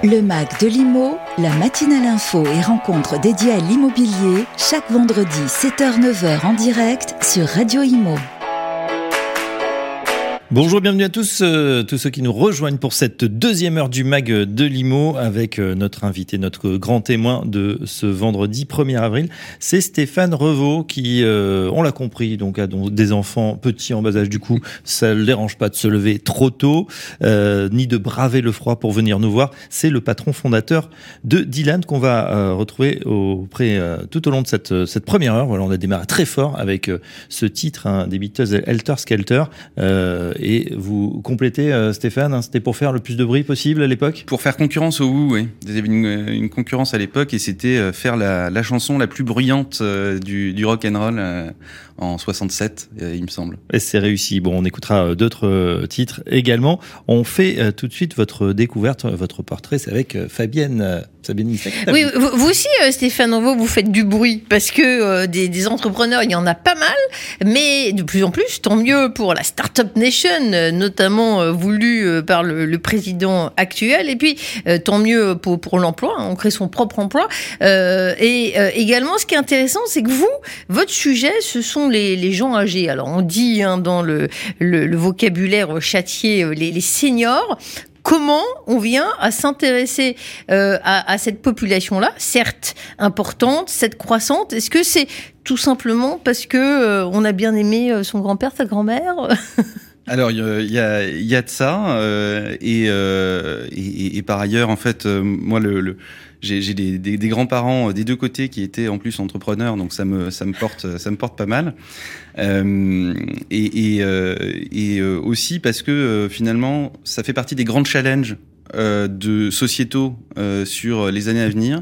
Le MAG de l'IMO, la matinale info et rencontre dédiée à l'immobilier, chaque vendredi 7h-9h en direct sur Radio Imo. Bonjour, bienvenue à tous ceux qui nous rejoignent pour cette deuxième heure du MAG de l'IMO avec notre invité, notre grand témoin de ce vendredi 1er avril. C'est Stéphane Revaux qui, on l'a compris, donc a des enfants petits en bas âge. Du coup, ça ne le dérange pas de se lever trop tôt, ni de braver le froid pour venir nous voir. C'est le patron fondateur de Dylan qu'on va retrouver tout au long de cette première heure. Voilà, on a démarré très fort avec ce titre des Beatles, Helter Skelter. Et vous complétez, Stéphane, c'était pour faire le plus de bruit possible à l'époque ? Pour faire concurrence au Who, oui. Il y avait une concurrence à l'époque et c'était faire la chanson la plus bruyante du rock'n'roll en 67, il me semble. Et c'est réussi. Bon, on écoutera d'autres titres également. On fait tout de suite votre découverte, votre portrait, c'est avec Fabienne Isaac. Oui, vous aussi, Stéphane Revaux, vous faites du bruit parce que des entrepreneurs, il y en a pas mal, mais de plus en plus, tant mieux pour la Startup Nation, notamment voulue par le président actuel, et puis tant mieux pour l'emploi, on crée son propre emploi. Et également, ce qui est intéressant, c'est que votre sujet, ce sont les gens âgés. Alors, on dit dans le vocabulaire châtier les seniors. Comment on vient à s'intéresser à cette population-là, certes importante, cette croissante? Est-ce que c'est tout simplement parce que on a bien aimé son grand-père, sa grand-mère? Alors il y a de ça et par ailleurs en fait moi j'ai des grands-parents des deux côtés qui étaient en plus entrepreneurs, donc ça me porte pas mal. Et aussi parce que finalement ça fait partie des grands challenges de sociétaux sur les années à venir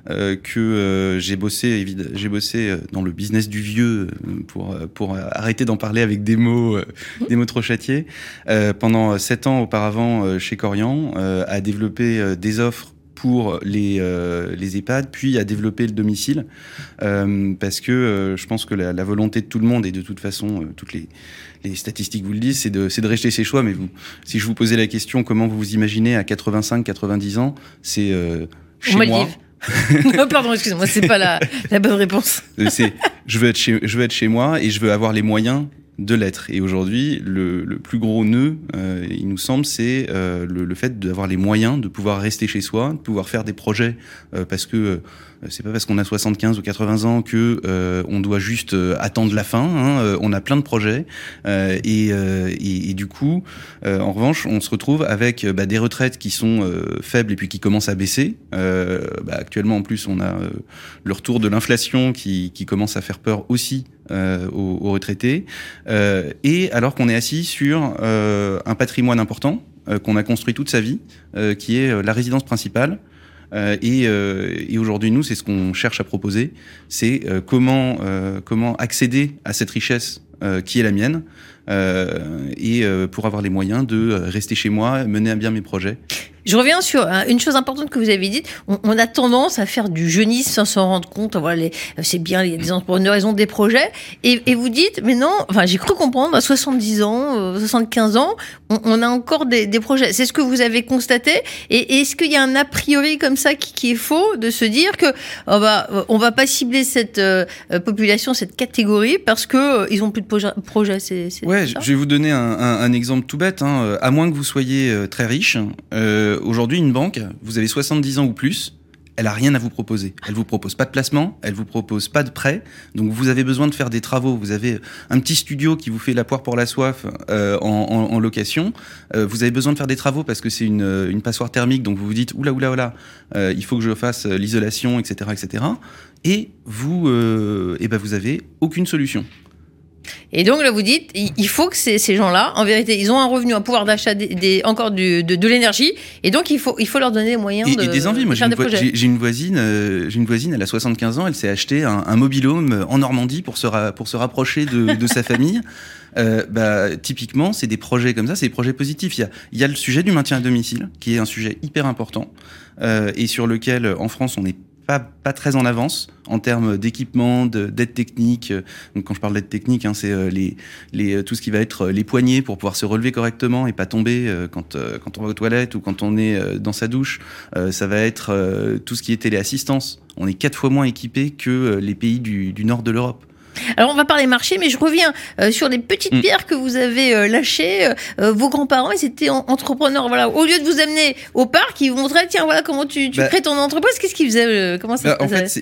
que j'ai bossé dans le business du vieux pour arrêter d'en parler avec des mots trop châtiés pendant 7 ans auparavant chez Korian, à développer des offres pour les EHPAD, puis à développer le domicile, parce que je pense que la volonté de tout le monde, et de toute façon, toutes les statistiques vous le disent, c'est de rester chez soi. Mais si je vous posais la question, comment vous vous imaginez à 85-90 ans, c'est chez moi. Non, pardon, excusez-moi, c'est pas la bonne réponse. Je veux être chez moi et je veux avoir les moyens de l'être. Et aujourd'hui, le plus gros nœud, il nous semble, c'est le fait d'avoir les moyens de pouvoir rester chez soi, de pouvoir faire des projets, parce que c'est pas parce qu'on a 75 ou 80 ans que on doit juste attendre la fin. On a plein de projets et du coup, en revanche, on se retrouve avec des retraites qui sont faibles et puis qui commencent à baisser. Actuellement, en plus, on a le retour de l'inflation qui commence à faire peur aussi aux retraités, et alors qu'on est assis sur un patrimoine important qu'on a construit toute sa vie, qui est la résidence principale. Et aujourd'hui, nous, c'est ce qu'on cherche à proposer, c'est comment accéder à cette richesse qui est la mienne, et pour avoir les moyens de rester chez moi, mener à bien mes projets. Je reviens sur une chose importante que vous avez dite. On a tendance à faire du jeunisme sans s'en rendre compte. Voilà, c'est bien, il y a des entrepreneurs, ils ont des projets. Et vous dites, mais non, enfin, j'ai cru comprendre, à 70 ans, 75 ans, on a encore des projets. C'est ce que vous avez constaté. Et est-ce qu'il y a un a priori comme ça qui est faux, de se dire que on va pas cibler cette population, cette catégorie, parce que ils ont plus de projets. Ouais, je vais vous donner un exemple tout bête. À moins que vous soyez très riche. Aujourd'hui, une banque, vous avez 70 ans ou plus, elle a rien à vous proposer. Elle vous propose pas de placement, elle vous propose pas de prêt. Donc vous avez besoin de faire des travaux. Vous avez un petit studio qui vous fait la poire pour la soif en location. Vous avez besoin de faire des travaux parce que c'est une passoire thermique. Donc vous vous dites oula, il faut que je fasse l'isolation, etc., etc. Et vous avez aucune solution. Et donc là, vous dites, il faut que ces gens-là, en vérité, ils ont un revenu, un pouvoir d'achat, encore de l'énergie, et donc il faut leur donner les moyens et des envies. Moi, j'ai une voisine, elle a 75 ans, elle s'est acheté un mobil-home en Normandie pour se rapprocher de sa famille. Typiquement, c'est des projets comme ça, c'est des projets positifs. Il y a le sujet du maintien à domicile, qui est un sujet hyper important, et sur lequel, en France, on est pas très en avance en termes d'équipement, d'aide technique. Donc quand je parle d'aide technique, c'est tout ce qui va être les poignées pour pouvoir se relever correctement et pas tomber quand on va aux toilettes ou quand on est dans sa douche. Ça va être tout ce qui est téléassistance. On est 4 fois moins équipés que les pays du nord de l'Europe. Alors on va parler marché, mais je reviens sur les petites pierres que vous avez lâchées. Vos grands-parents, ils étaient entrepreneurs. Voilà, au lieu de vous amener au parc, ils vous montraient, tiens, voilà comment tu crées ton entreprise. Qu'est-ce qu'ils faisaient Comment ça se passait? En fait,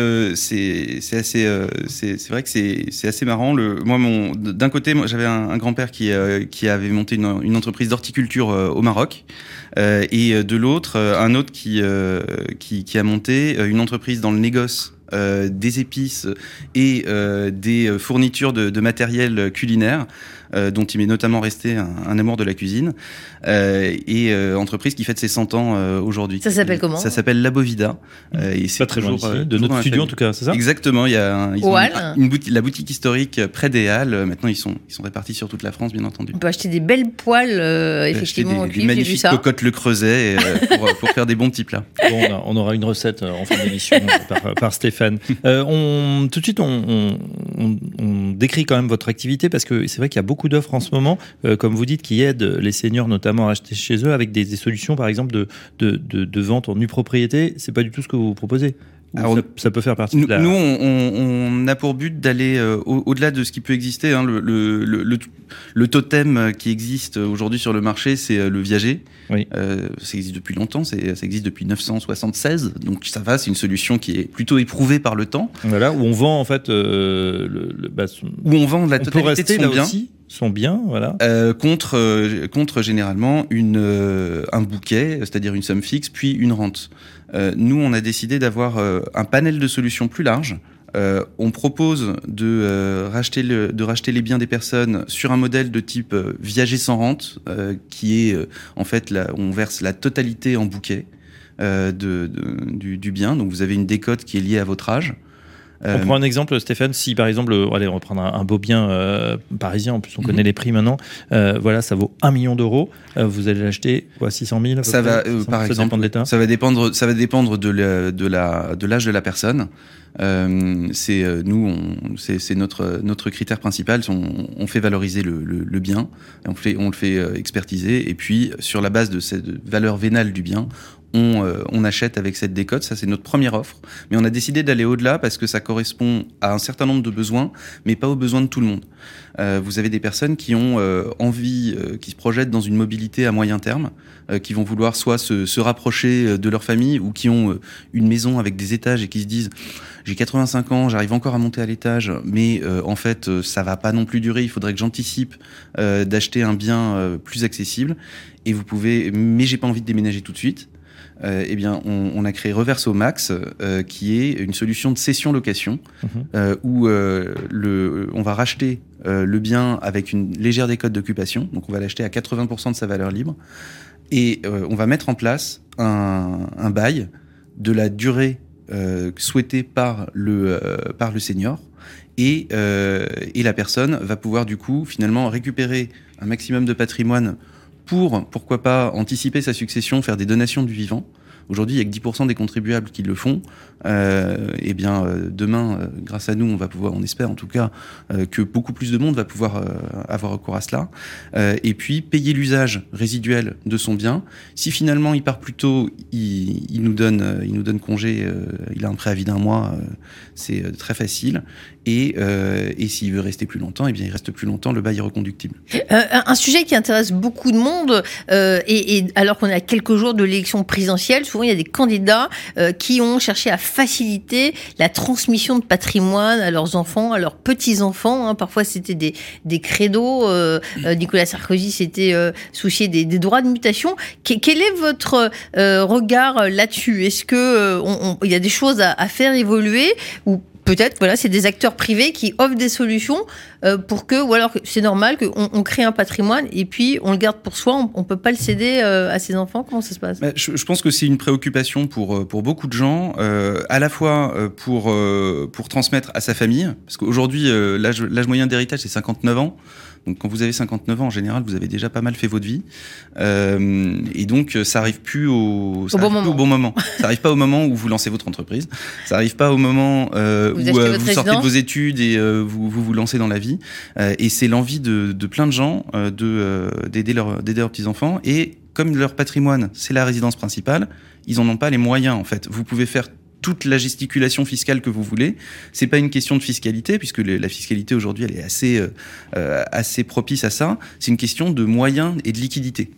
c'est vrai que c'est assez marrant. D'un côté, moi, j'avais un grand-père qui avait monté une entreprise d'horticulture au Maroc. Et de l'autre, un autre qui a monté une entreprise dans le négoce des épices et des fournitures de matériel culinaire, dont il m'est notamment resté un amour de la cuisine, et entreprise qui fête ses 100 ans aujourd'hui. Ça s'appelle comment? Ça s'appelle La Bovida. Et c'est pas très loin d'ici, de notre studio en tout cas, c'est ça? Exactement, ils ont la boutique historique près des Halles. Maintenant, ils sont répartis sur toute la France, bien entendu. On peut acheter des belles poêles, effectivement, en cuivre, des magnifiques cocottes Le Creuset pour faire des bons petits plats. Bon, on aura une recette en fin d'émission par Stéphane. Tout de suite, on décrit quand même votre activité parce que c'est vrai qu'il y a beaucoup d'offres en ce moment, comme vous dites, qui aident les seniors notamment à acheter chez eux avec des solutions, par exemple, de vente en nue propriété. C'est pas du tout ce que vous proposez. Alors, ça peut faire partie de la... Nous, on a pour but d'aller au-delà de ce qui peut exister. Le totem qui existe aujourd'hui sur le marché, c'est le viager. Oui. Ça existe depuis longtemps, ça existe depuis 976. Donc ça va, c'est une solution qui est plutôt éprouvée par le temps. Voilà, où on vend en fait... où on vend la totalité de son bien. Son bien, voilà. Contre généralement un bouquet, c'est-à-dire une somme fixe, puis une rente. Nous, on a décidé d'avoir un panel de solutions plus large. On propose de racheter les biens des personnes sur un modèle de type viager sans rente, qui est en fait on verse la totalité en bouquet du bien. Donc vous avez une décote qui est liée à votre âge. On prend un exemple, Stéphane, si par exemple, allez, on va prendre un beau bien parisien, en plus on connaît les prix maintenant, voilà, ça vaut 1 million d'euros, vous allez l'acheter 600 000 ça va, par exemple, dépend de l'État. Ça va dépendre de l'âge de la personne. C'est notre critère principal. On fait valoriser le bien, et on le fait expertiser, et puis sur la base de cette valeur vénale du bien, on achète avec cette décote. Ça, c'est notre première offre. Mais on a décidé d'aller au-delà parce que ça correspond à un certain nombre de besoins, mais pas aux besoins de tout le monde. Vous avez des personnes qui ont envie, qui se projettent dans une mobilité à moyen terme, qui vont vouloir soit se rapprocher de leur famille, ou qui ont une maison avec des étages et qui se disent j'ai 85 ans, j'arrive encore à monter à l'étage, mais en fait ça va pas non plus durer, il faudrait que j'anticipe d'acheter un bien plus accessible. Et vous pouvez, mais j'ai pas envie de déménager tout de suite. Eh bien, on a créé Reverso Max, qui est une solution de cession-location, où on va racheter le bien avec une légère décote d'occupation. Donc, on va l'acheter à 80% de sa valeur libre. Et on va mettre en place un bail de la durée souhaitée par le senior. Et la personne va pouvoir, du coup, finalement, récupérer un maximum de patrimoine pour, pourquoi pas, anticiper sa succession, faire des donations du vivant. Aujourd'hui, il n'y a que 10% des contribuables qui le font. Eh bien, demain, grâce à nous, on va pouvoir, on espère en tout cas, que beaucoup plus de monde va pouvoir avoir recours à cela. Et puis, payer l'usage résiduel de son bien. Si finalement il part plus tôt, il nous donne congé. Il a un préavis d'1 mois. C'est très facile. Et s'il veut rester plus longtemps, eh bien, il reste plus longtemps. Le bail est reconductible. Un sujet qui intéresse beaucoup de monde, et alors qu'on est à quelques jours de l'élection présidentielle, souvent il y a des candidats qui ont cherché à faciliter la transmission de patrimoine à leurs enfants, à leurs petits-enfants. Parfois, c'était des credos. Nicolas Sarkozy s'était soucié des droits de mutation. Quel est votre regard là-dessus? Est-ce que il y a des choses à faire évoluer, ou peut-être, voilà, c'est des acteurs privés qui offrent des solutions pour que, ou alors c'est normal qu'on crée un patrimoine et puis on le garde pour soi, on peut pas le céder à ses enfants. Comment ça se passe? Je pense que c'est une préoccupation pour beaucoup de gens, à la fois pour transmettre à sa famille, parce qu'aujourd'hui l'âge moyen d'héritage c'est 59 ans. Donc quand vous avez 59 ans, en général, vous avez déjà pas mal fait votre vie. Et donc ça arrive plus au bon moment. Ça arrive pas au moment où vous lancez votre entreprise. Ça arrive pas au moment où vous sortez de vos études et vous lancez dans la vie. Et c'est l'envie de plein de gens d'aider leurs petits-enfants. Et comme leur patrimoine, c'est la résidence principale, ils en ont pas les moyens, en fait. Vous pouvez faire toute la gesticulation fiscale que vous voulez. C'est pas une question de fiscalité, puisque la fiscalité aujourd'hui, elle est assez propice à ça. C'est une question de moyens et de liquidité.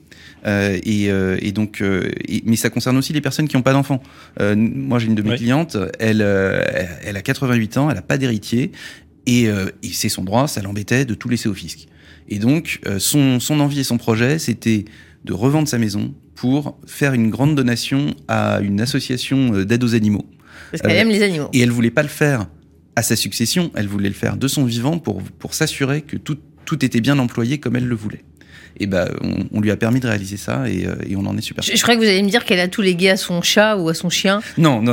Mais ça concerne aussi les personnes qui n'ont pas d'enfants. Moi, j'ai une de mes clientes, elle a 88 ans, elle a pas d'héritier, et c'est son droit, ça l'embêtait de tout laisser au fisc. Et donc, son envie et son projet, c'était de revendre sa maison pour faire une grande donation à une association d'aide aux animaux. Parce qu'elle aime les animaux. Et elle voulait pas le faire à sa succession, elle voulait le faire de son vivant pour s'assurer que tout était bien employé comme elle le voulait. Et on lui a permis de réaliser ça et on en est super. Je croyais que vous alliez me dire qu'elle a tout légué à son chat ou à son chien. Non.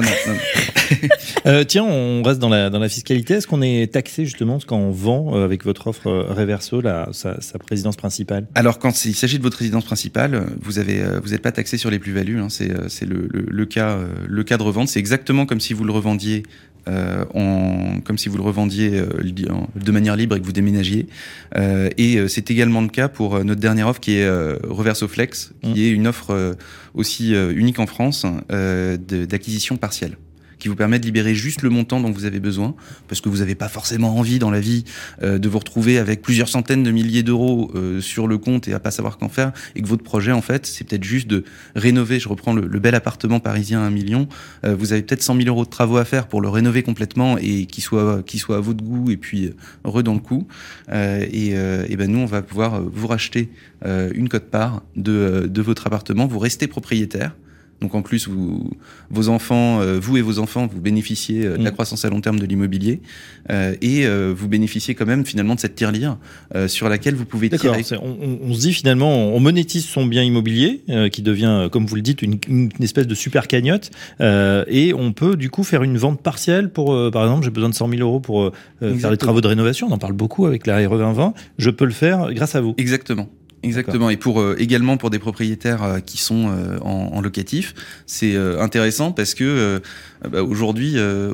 Tiens, on reste dans la fiscalité. Est-ce qu'on est taxé justement quand on vend avec votre offre Reverso sa résidence principale ? Alors quand il s'agit de votre résidence principale, vous n'êtes pas taxé sur les plus-values. Hein. C'est le cas de revente. C'est exactement comme si vous le revendiez. Comme si vous le revendiez de manière libre et que vous déménagiez. Et c'est également le cas pour notre dernière offre qui est Reverso Flex, qui est une offre aussi unique en France d'acquisition partielle, qui vous permet de libérer juste le montant dont vous avez besoin, parce que vous n'avez pas forcément envie dans la vie de vous retrouver avec plusieurs centaines de milliers d'euros sur le compte et à pas savoir qu'en faire, et que votre projet, en fait, c'est peut-être juste de rénover. Je reprends le bel appartement parisien à 1 million. Vous avez peut-être 100 000 euros de travaux à faire pour le rénover complètement et qu'il soit à votre goût et puis heureux dans le coup. Nous, on va pouvoir vous racheter une quote-part de votre appartement. Vous restez propriétaire. Donc en plus, vos enfants, vous et vos enfants, vous bénéficiez de la croissance à long terme de l'immobilier et vous bénéficiez quand même finalement de cette tirelire sur laquelle vous pouvez tirer. On se dit finalement, on monétise son bien immobilier qui devient, comme vous le dites, une espèce de super cagnotte et on peut du coup faire une vente partielle pour, par exemple, j'ai besoin de 100 000 euros pour faire les travaux de rénovation. On en parle beaucoup avec la RE 2020. Je peux le faire grâce à vous. Exactement. Et également pour des propriétaires qui sont en locatif, c'est intéressant parce que aujourd'hui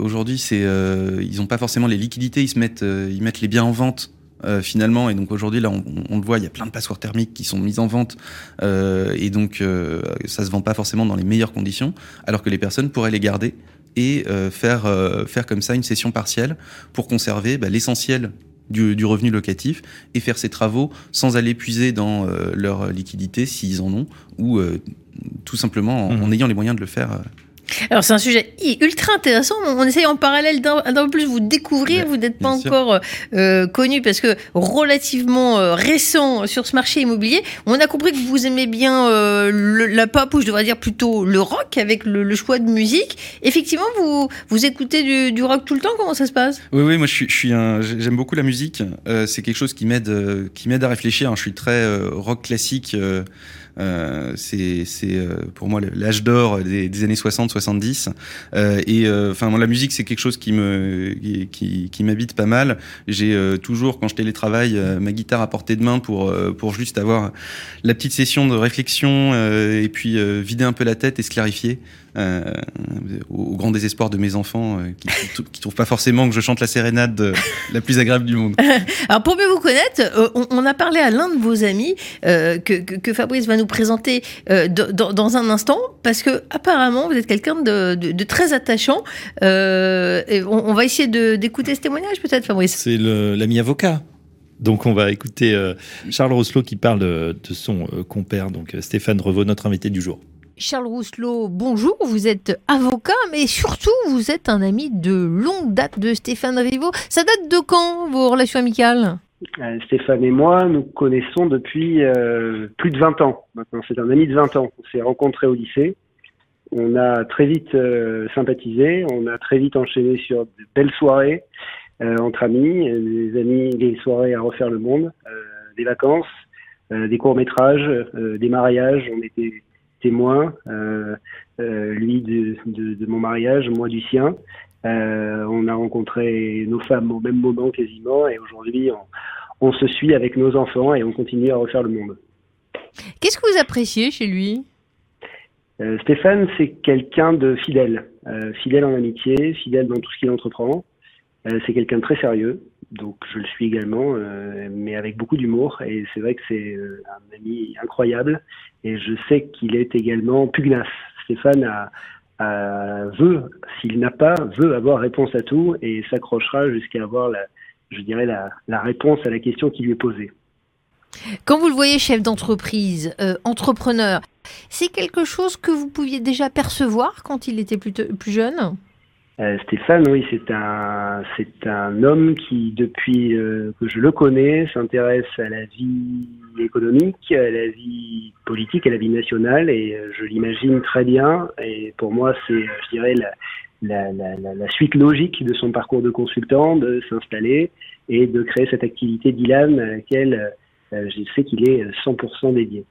ils n'ont pas forcément les liquidités, ils mettent les biens en vente finalement, et donc aujourd'hui là on le voit, il y a plein de passoires thermiques qui sont mises en vente et donc ça se vend pas forcément dans les meilleures conditions, alors que les personnes pourraient les garder et faire comme ça une cession partielle pour conserver l'essentiel du revenu locatif et faire ces travaux sans aller puiser dans leur liquidité s'ils en ont, ou tout simplement en ayant les moyens de le faire. Alors c'est un sujet ultra intéressant. On essaye en parallèle d'un peu plus vous découvrir. Vous n'êtes pas encore connu parce que relativement récent sur ce marché immobilier. On a compris que vous aimez bien la pop, ou je devrais dire plutôt le rock, avec le choix de musique. Effectivement, vous écoutez du rock tout le temps. Comment ça se passe ? Oui, moi j'aime beaucoup la musique. C'est quelque chose qui m'aide à réfléchir. Je suis très rock classique. C'est pour moi l'âge d'or des années 60-70 la musique, c'est quelque chose qui m'habite pas mal. J'ai toujours, quand je télétravaille, ma guitare à portée de main pour juste avoir la petite session de réflexion et puis vider un peu la tête et se clarifier. Au grand désespoir de mes enfants qui trouvent pas forcément que je chante la sérénade la plus agréable du monde. Alors pour mieux vous connaître, on a parlé à l'un de vos amis que Fabrice va nous présenter dans un instant, parce que apparemment vous êtes quelqu'un de très attachant. Et on va essayer d'écouter ce témoignage peut-être, Fabrice. C'est l'ami avocat. Donc on va écouter Charles Rousselot qui parle de son compère, donc Stéphane Revaux, notre invité du jour. Charles Rousselot, bonjour, vous êtes avocat, mais surtout vous êtes un ami de longue date de Stéphane Revaux. Ça date de quand, vos relations amicales ? Stéphane et moi, nous connaissons depuis plus de 20 ans. Maintenant, c'est un ami de 20 ans. On s'est rencontrés au lycée. On a très vite sympathisé. On a très vite enchaîné sur de belles soirées entre amis, des soirées à refaire le monde, des vacances, des courts-métrages, des mariages. On était témoin, lui de mon mariage, moi du sien. On a rencontré nos femmes au même moment quasiment, et aujourd'hui on se suit avec nos enfants et on continue à refaire le monde. Qu'est-ce que vous appréciez chez lui ? Stéphane, c'est quelqu'un de fidèle, fidèle en amitié, fidèle dans tout ce qu'il entreprend. C'est quelqu'un de très sérieux, donc je le suis également, mais avec beaucoup d'humour. Et c'est vrai que c'est un ami incroyable. Et je sais qu'il est également pugnace. Stéphane s'il n'a pas, veut avoir réponse à tout et s'accrochera jusqu'à avoir la réponse à la question qui lui est posée. Quand vous le voyez chef d'entreprise, entrepreneur, c'est quelque chose que vous pouviez déjà percevoir quand il était plus jeune ? Stéphane, oui, c'est un homme qui, depuis que je le connais, s'intéresse à la vie économique, à la vie politique, à la vie nationale, et je l'imagine très bien. Et pour moi, c'est, je dirais, la suite logique de son parcours de consultant, de s'installer et de créer cette activité d'Ilan à laquelle je sais qu'il est 100% dédié.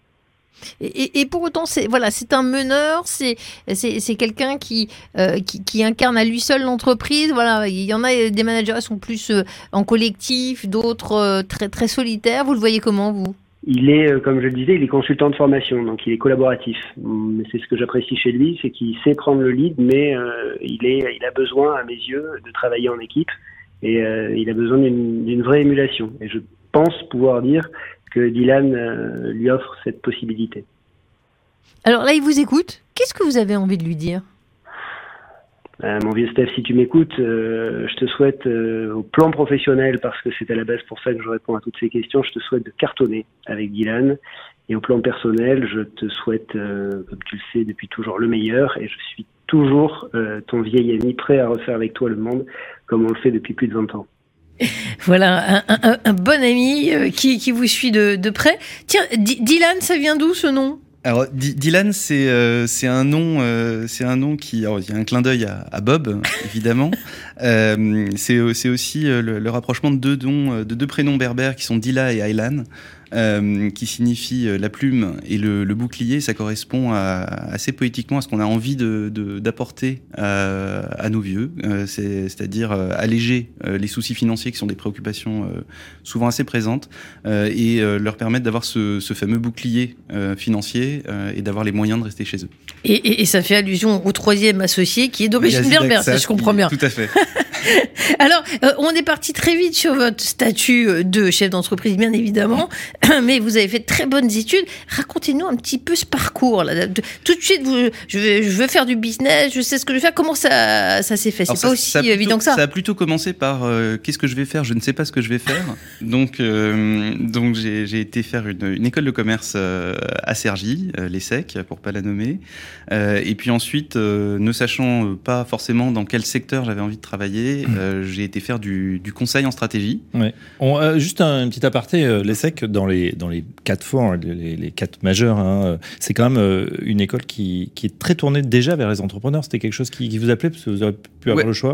Et pour autant, c'est un meneur, c'est quelqu'un qui incarne à lui seul l'entreprise. Voilà, il y en a des managers qui sont plus en collectif, d'autres très très solitaires. Vous le voyez comment, vous ? Il est, comme je le disais, il est consultant de formation, donc il est collaboratif. C'est ce que j'apprécie chez lui, c'est qu'il sait prendre le lead, mais il a besoin, à mes yeux, de travailler en équipe et il a besoin d'une vraie émulation. Et je pense pouvoir dire que Dylan lui offre cette possibilité. Alors là, il vous écoute. Qu'est-ce que vous avez envie de lui dire ? Mon vieux Steph, si tu m'écoutes, je te souhaite, au plan professionnel, parce que c'est à la base pour ça que je réponds à toutes ces questions, je te souhaite de cartonner avec Dylan. Et au plan personnel, je te souhaite, comme tu le sais, depuis toujours le meilleur. Et je suis toujours ton vieil ami, prêt à refaire avec toi le monde, comme on le fait depuis plus de 20 ans. Voilà, un bon ami qui vous suit de près. Tiens, Dylan, ça vient d'où ce nom ? Alors Dylan, c'est un nom qui, alors, il y a un clin d'œil à Bob, évidemment. C'est aussi le rapprochement de deux prénoms berbères qui sont Dila et Aylan, qui signifie la plume et le bouclier. Ça correspond assez poétiquement à ce qu'on a envie d'apporter à nos vieux, c'est-à-dire alléger les soucis financiers qui sont des préoccupations souvent assez présentes, et leur permettre d'avoir ce fameux bouclier financier et d'avoir les moyens de rester chez eux. Et ça fait allusion au troisième associé qui est d'origine berbère, ça je comprends bien. Tout à fait. Alors, on est parti très vite sur votre statut de chef d'entreprise, bien évidemment, mais vous avez fait de très bonnes études. Racontez-nous un petit peu ce parcours là. Tout de suite, je veux faire du business, je sais ce que je vais faire. Comment ça s'est fait ? C'est pas aussi évident que ça. Ça a plutôt commencé par qu'est-ce que je vais faire ? Je ne sais pas ce que je vais faire. Donc j'ai été faire une école de commerce à Cergy, l'ESSEC, pour pas la nommer. Et puis ensuite, ne sachant pas forcément dans quel secteur j'avais envie de travailler, j'ai été faire du conseil en stratégie. Ouais. Juste un petit aparté, l'ESSEC, dans les 4 forts, les 4 majeurs, hein, c'est quand même une école qui est très tournée déjà vers les entrepreneurs. C'était quelque chose qui vous appelait, parce que vous avez pu avoir le choix.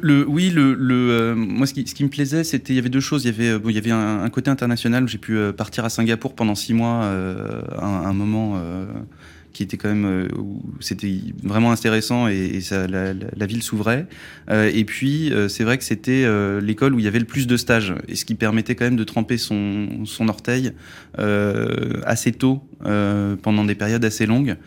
Moi, ce qui me plaisait, c'était, il y avait deux choses. Il y avait un côté international où j'ai pu partir à Singapour pendant 6 mois, un moment qui était quand même où c'était vraiment intéressant et ça, la ville s'ouvrait. Et puis c'est vrai que c'était l'école où il y avait le plus de stages, et ce qui permettait quand même de tremper son orteil assez tôt pendant des périodes assez longues.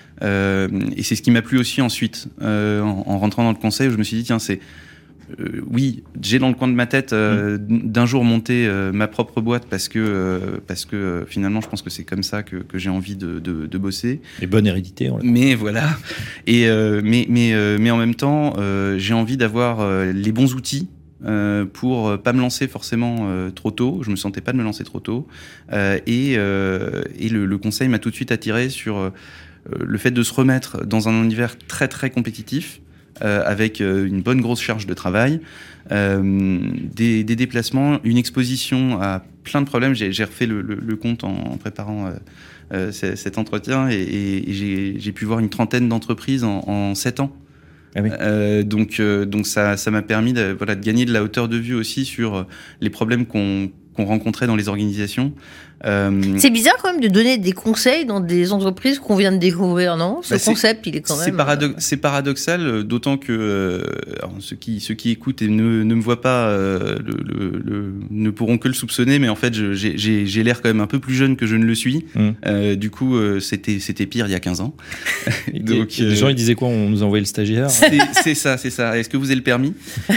Et c'est ce qui m'a plu aussi ensuite en rentrant dans le conseil, où je me suis dit tiens, oui, j'ai dans le coin de ma tête d'un jour monter ma propre boîte parce que finalement je pense que c'est comme ça que j'ai envie de bosser. Et bonne hérédité. Mais voilà. Et mais en même temps, j'ai envie d'avoir les bons outils pour pas me lancer forcément trop tôt. Je me sentais pas de me lancer trop tôt. Et le conseil m'a tout de suite attiré sur le fait de se remettre dans un univers très très compétitif. Avec une bonne grosse charge de travail, des déplacements, une exposition à plein de problèmes. J'ai refait le compte en préparant cet entretien et j'ai pu voir une trentaine d'entreprises en 7 ans. Ah oui. Donc ça m'a permis de gagner de la hauteur de vue aussi sur les problèmes qu'on rencontrait dans les organisations, C'est bizarre quand même de donner des conseils dans des entreprises qu'on vient de découvrir, non ? Ce concept, il est quand même... C'est paradoxal, d'autant que alors, ceux qui écoutent et ne me voient pas ne pourront que le soupçonner, mais en fait, j'ai l'air quand même un peu plus jeune que je ne le suis. Du coup, c'était pire il y a 15 ans. Donc, les gens, ils disaient quoi ? On nous envoyait le stagiaire ? C'est ça. Est-ce que vous avez le permis ?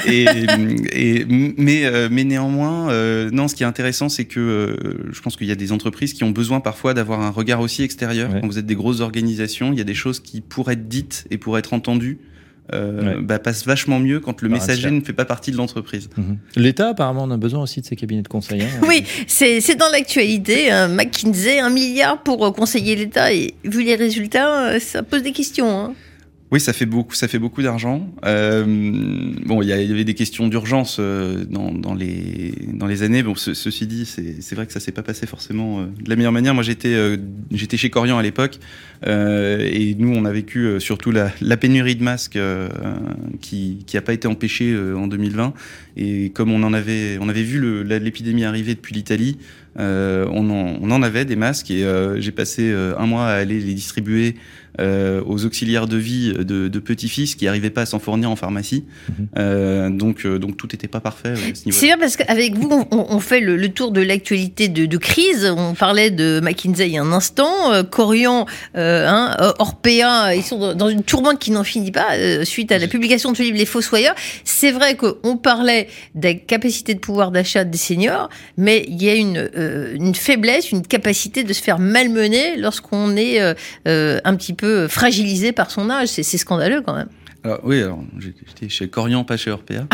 Mais néanmoins, non, ce qui est intéressant, c'est que je pense qu'il y a des entreprises qui ont besoin parfois d'avoir un regard aussi extérieur. Ouais. Quand vous êtes des grosses organisations, il y a des choses qui, pour être dites et pour être entendues, passent vachement mieux quand le messager ne fait pas partie de l'entreprise. L'État, apparemment, on a besoin aussi de ces cabinets de conseil. Oui, c'est dans l'actualité. McKinsey, 1 milliard pour conseiller l'État. Et vu les résultats, ça pose des questions. Oui, ça fait beaucoup d'argent. Bon, il y avait des questions d'urgence dans les années. Bon, ceci dit, c'est vrai que ça s'est pas passé forcément de la meilleure manière. Moi, j'étais chez Korian à l'époque, et nous, on a vécu surtout la pénurie de masques qui a pas été empêchée en 2020. Et comme on avait vu l'épidémie arriver depuis l'Italie, on en avait des masques et j'ai passé un mois à aller les distribuer aux auxiliaires de vie de petits-fils qui n'arrivaient pas à s'en fournir en pharmacie. Donc tout n'était pas parfait à ce niveau-là. C'est bien parce qu'avec vous, on fait le tour de l'actualité de crise. On parlait de McKinsey il y a un instant. Korian, Orpea, ils sont dans une tourmente qui n'en finit pas suite à la publication de ce livre Les Fossoyeurs. C'est vrai qu'on parlait des capacités de pouvoir d'achat des seniors, mais il y a une faiblesse, une capacité de se faire malmener lorsqu'on est un petit peu fragilisé par son âge. C'est scandaleux quand même. Alors, j'étais chez Korian, pas chez Orpea.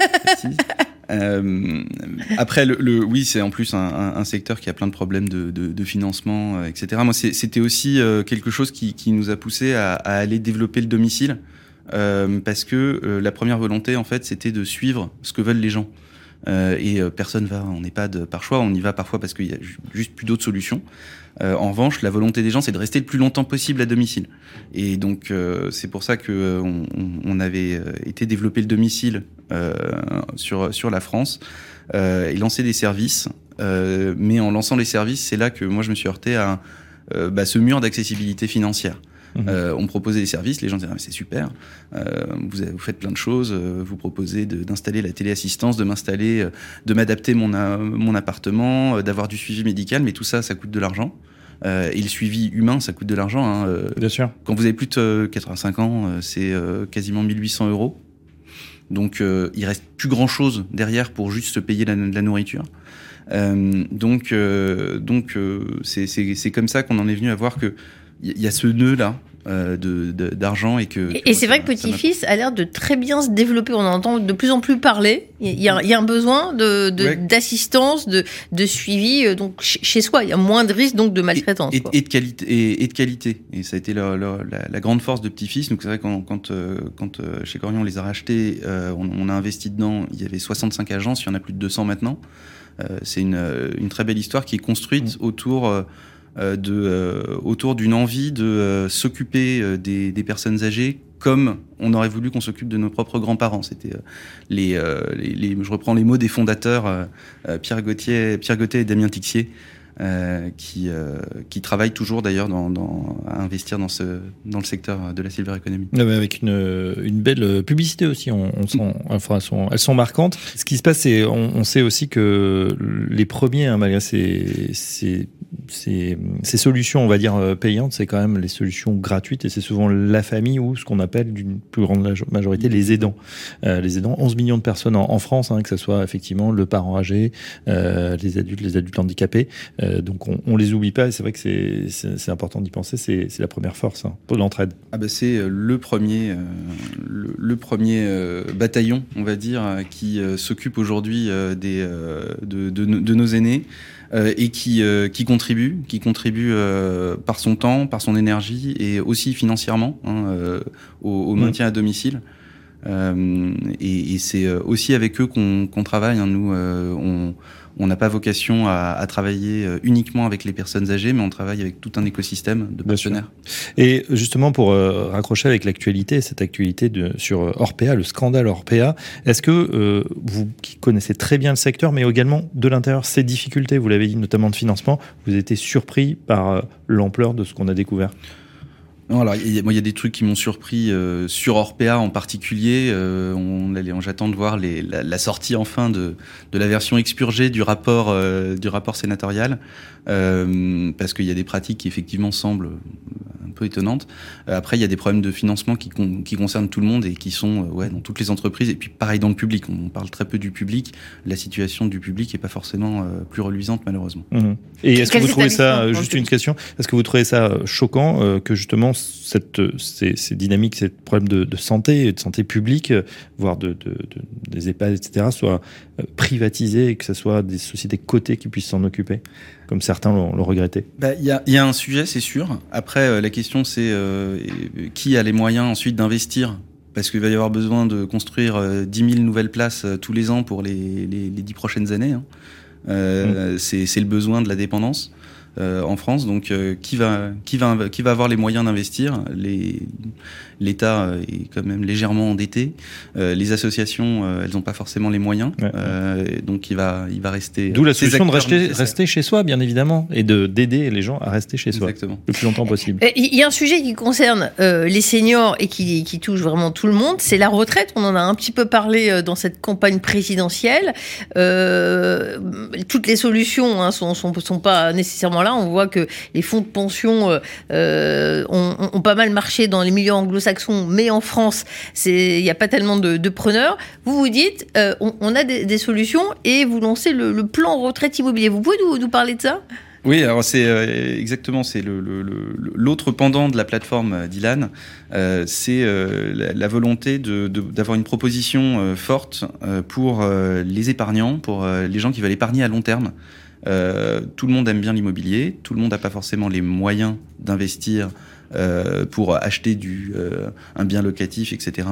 Après, oui, c'est en plus un secteur qui a plein de problèmes de financement, etc. Moi, c'était aussi quelque chose qui nous a poussé à aller développer le domicile, parce que la première volonté, en fait, c'était de suivre ce que veulent les gens. Et personne va en EHPAD par choix, on y va parfois parce qu'il y a juste plus d'autres solutions. En revanche, la volonté des gens, c'est de rester le plus longtemps possible à domicile. Et donc, c'est pour ça que on avait été développer le domicile sur la France et lancer des services. Mais en lançant les services, c'est là que moi, je me suis heurté à ce mur d'accessibilité financière. On me proposait des services, les gens disaient c'est super, vous faites plein de choses, vous proposez d'installer la téléassistance, de m'adapter mon appartement, d'avoir du suivi médical, mais tout ça coûte de l'argent. Et le suivi humain, ça coûte de l'argent. Bien sûr. Quand vous avez plus de 85 ans, c'est quasiment 1 800 €. Donc il reste plus grand chose derrière pour juste se payer la nourriture. Donc c'est comme ça qu'on en est venu à voir que il y a ce nœud-là d'argent et que... Et c'est vrai que Petit-Fils a l'air de très bien se développer. On entend de plus en plus parler. Il y a un besoin d'assistance, de suivi donc chez soi. Il y a moins de risques donc de maltraitance. Et de qualité. Et ça a été la grande force de Petit-Fils. Donc c'est vrai quand chez Korian on les a rachetés, on a investi dedans. Il y avait 65 agences, il y en a plus de 200 maintenant. C'est une très belle histoire qui est construite autour d'une envie de s'occuper des personnes âgées comme on aurait voulu qu'on s'occupe de nos propres grands-parents. C'était je reprends les mots des fondateurs, Pierre Gauthier et Damien Tixier, qui travaillent toujours d'ailleurs à investir dans le secteur de la silver economy. Avec une belle publicité aussi, elles sont marquantes. Ce qui se passe, c'est on sait aussi que les premiers, malgré ces solutions, on va dire payantes, c'est quand même les solutions gratuites et c'est souvent la famille ou ce qu'on appelle d'une plus grande majorité les aidants. Les aidants, 11 millions de personnes en France, que ce soit effectivement le parent âgé, les adultes handicapés. Donc on les oublie pas et c'est vrai que c'est important d'y penser. C'est la première force pour l'entraide. C'est le premier bataillon, on va dire, qui s'occupe aujourd'hui de nos aînés. Et qui contribue par son temps, par son énergie et aussi financièrement au maintien à domicile. Et c'est aussi avec eux qu'on travaille. Nous, On n'a pas vocation à travailler uniquement avec les personnes âgées, mais on travaille avec tout un écosystème de partenaires. Et justement, pour raccrocher avec l'actualité, cette actualité sur Orpea, le scandale Orpea, est-ce que vous qui connaissez très bien le secteur, mais également de l'intérieur, ces difficultés, vous l'avez dit, notamment de financement, vous avez été surpris par l'ampleur de ce qu'on a découvert ? Non, alors il y a des trucs qui m'ont surpris sur Orpea en particulier. J'attends de voir la sortie enfin de la version expurgée du rapport sénatorial, parce qu'il y a des pratiques qui effectivement semblent un peu étonnantes. Après, il y a des problèmes de financement qui concernent tout le monde et qui sont dans toutes les entreprises. Et puis pareil dans le public. On parle très peu du public. La situation du public est pas forcément plus reluisante malheureusement. Mmh. Et est-ce que vous trouvez ça, juste une question, est-ce que vous trouvez ça choquant que justement ces dynamiques, ces problèmes de santé publique, voire des EHPAD, etc., soient privatisés et que ce soit des sociétés cotées qui puissent s'en occuper, comme certains l'ont regretté? Il y a un sujet, c'est sûr. Après, la question, c'est qui a les moyens ensuite d'investir, parce qu'il va y avoir besoin de construire 10 000 nouvelles places tous les ans pour les 10 prochaines années. C'est le besoin de la dépendance. En France, donc qui va avoir les moyens d'investir? L'État est quand même légèrement endetté. Les associations, elles n'ont pas forcément les moyens. Donc il va rester. D'où la solution de rester chez soi, bien évidemment, et d'aider les gens à rester chez soi le plus longtemps possible. Il y a un sujet qui concerne les seniors et qui touche vraiment tout le monde, c'est la retraite. On en a un petit peu parlé dans cette campagne présidentielle. Toutes les solutions sont pas nécessairement là. On voit que les fonds de pension ont pas mal marché dans les milieux anglo-saxons, mais en France, il n'y a pas tellement de preneurs. Vous dites, on a des solutions et vous lancez le plan retraite immobilier. Vous pouvez nous parler de ça ? Oui, alors c'est exactement, c'est l'autre pendant de la plateforme d'Ilan, c'est la volonté d'avoir une proposition forte pour les épargnants, pour les gens qui veulent épargner à long terme. Tout le monde aime bien l'immobilier, tout le monde n'a pas forcément les moyens d'investir pour acheter un bien locatif, etc.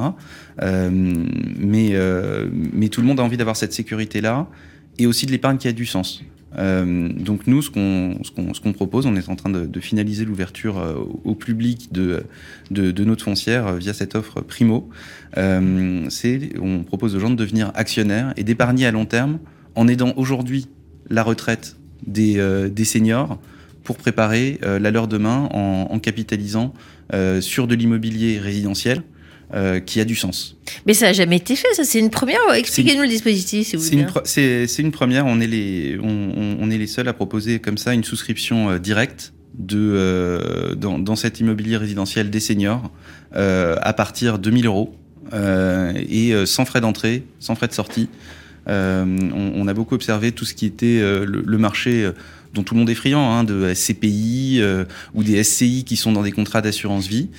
Mais tout le monde a envie d'avoir cette sécurité-là et aussi de l'épargne qui a du sens. Donc nous, ce qu'on propose, on est en train de finaliser l'ouverture au public de notre foncière via cette offre Primo. On propose aux gens de devenir actionnaires et d'épargner à long terme en aidant aujourd'hui la retraite des seniors pour préparer la leur demain en capitalisant sur de l'immobilier résidentiel qui a du sens. Mais ça n'a jamais été fait, ça, c'est une première. Expliquez-nous le dispositif, si vous voulez. C'est une première. On est les seuls à proposer comme ça une souscription directe dans cet immobilier résidentiel des seniors à partir de 1 000 € et sans frais d'entrée, sans frais de sortie. On a beaucoup observé tout ce qui était le marché dont tout le monde est friand, de SCPI ou des SCI qui sont dans des contrats d'assurance vie.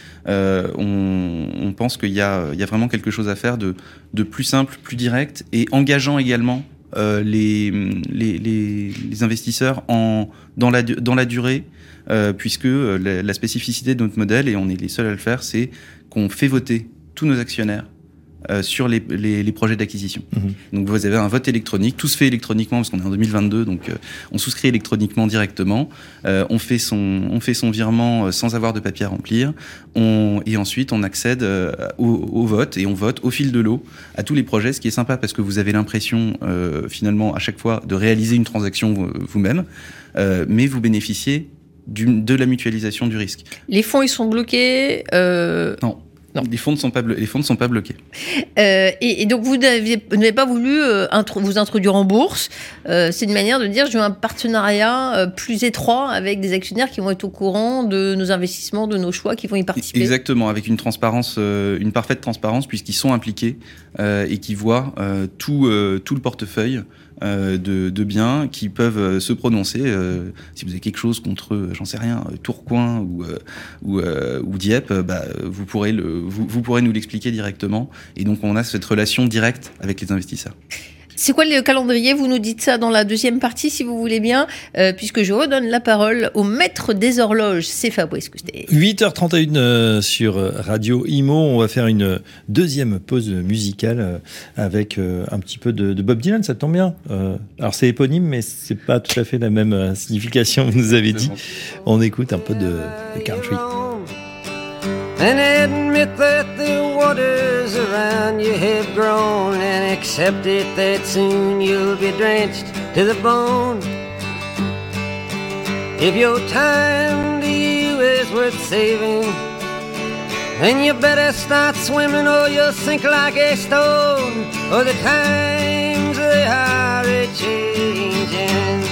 On pense qu'il y a vraiment quelque chose à faire de plus simple, plus direct et engageant également les investisseurs dans la durée, puisque la spécificité de notre modèle, et on est les seuls à le faire, c'est qu'on fait voter tous nos actionnaires sur les projets d'acquisition. Donc vous avez un vote électronique, tout se fait électroniquement parce qu'on est en 2022, donc on souscrit électroniquement directement, on fait son virement sans avoir de papier à remplir, et ensuite on accède au vote, et on vote au fil de l'eau à tous les projets, ce qui est sympa parce que vous avez l'impression finalement à chaque fois de réaliser une transaction vous-même, mais vous bénéficiez de la mutualisation du risque. Les fonds, ils sont bloqués Non. Les fonds ne sont pas bloqués. Et donc, vous n'avez pas voulu vous introduire en bourse. C'est une manière de dire, je veux un partenariat plus étroit avec des actionnaires qui vont être au courant de nos investissements, de nos choix, qui vont y participer. Exactement, avec une parfaite transparence, puisqu'ils sont impliqués et qui voient tout le portefeuille de biens qui peuvent se prononcer. Si vous avez quelque chose contre, j'en sais rien, Tourcoing ou Dieppe, vous pourrez nous l'expliquer directement. Et donc on a cette relation directe avec les investisseurs. C'est quoi le calendrier? Vous nous dites ça dans la deuxième partie, si vous voulez bien, puisque je redonne la parole au maître des horloges, c'est Fabrice Coustet. 8h31 sur Radio Imo. On va faire une deuxième pause musicale avec un petit peu de Bob Dylan, ça tombe bien. Alors c'est éponyme, mais c'est pas tout à fait la même signification, vous nous avez dit. On écoute un peu de country. And admit that the waters around you have grown, and accept it that soon you'll be drenched to the bone. If your time to you is worth saving, then you better start swimming or you'll sink like a stone, or the times they are a-changing.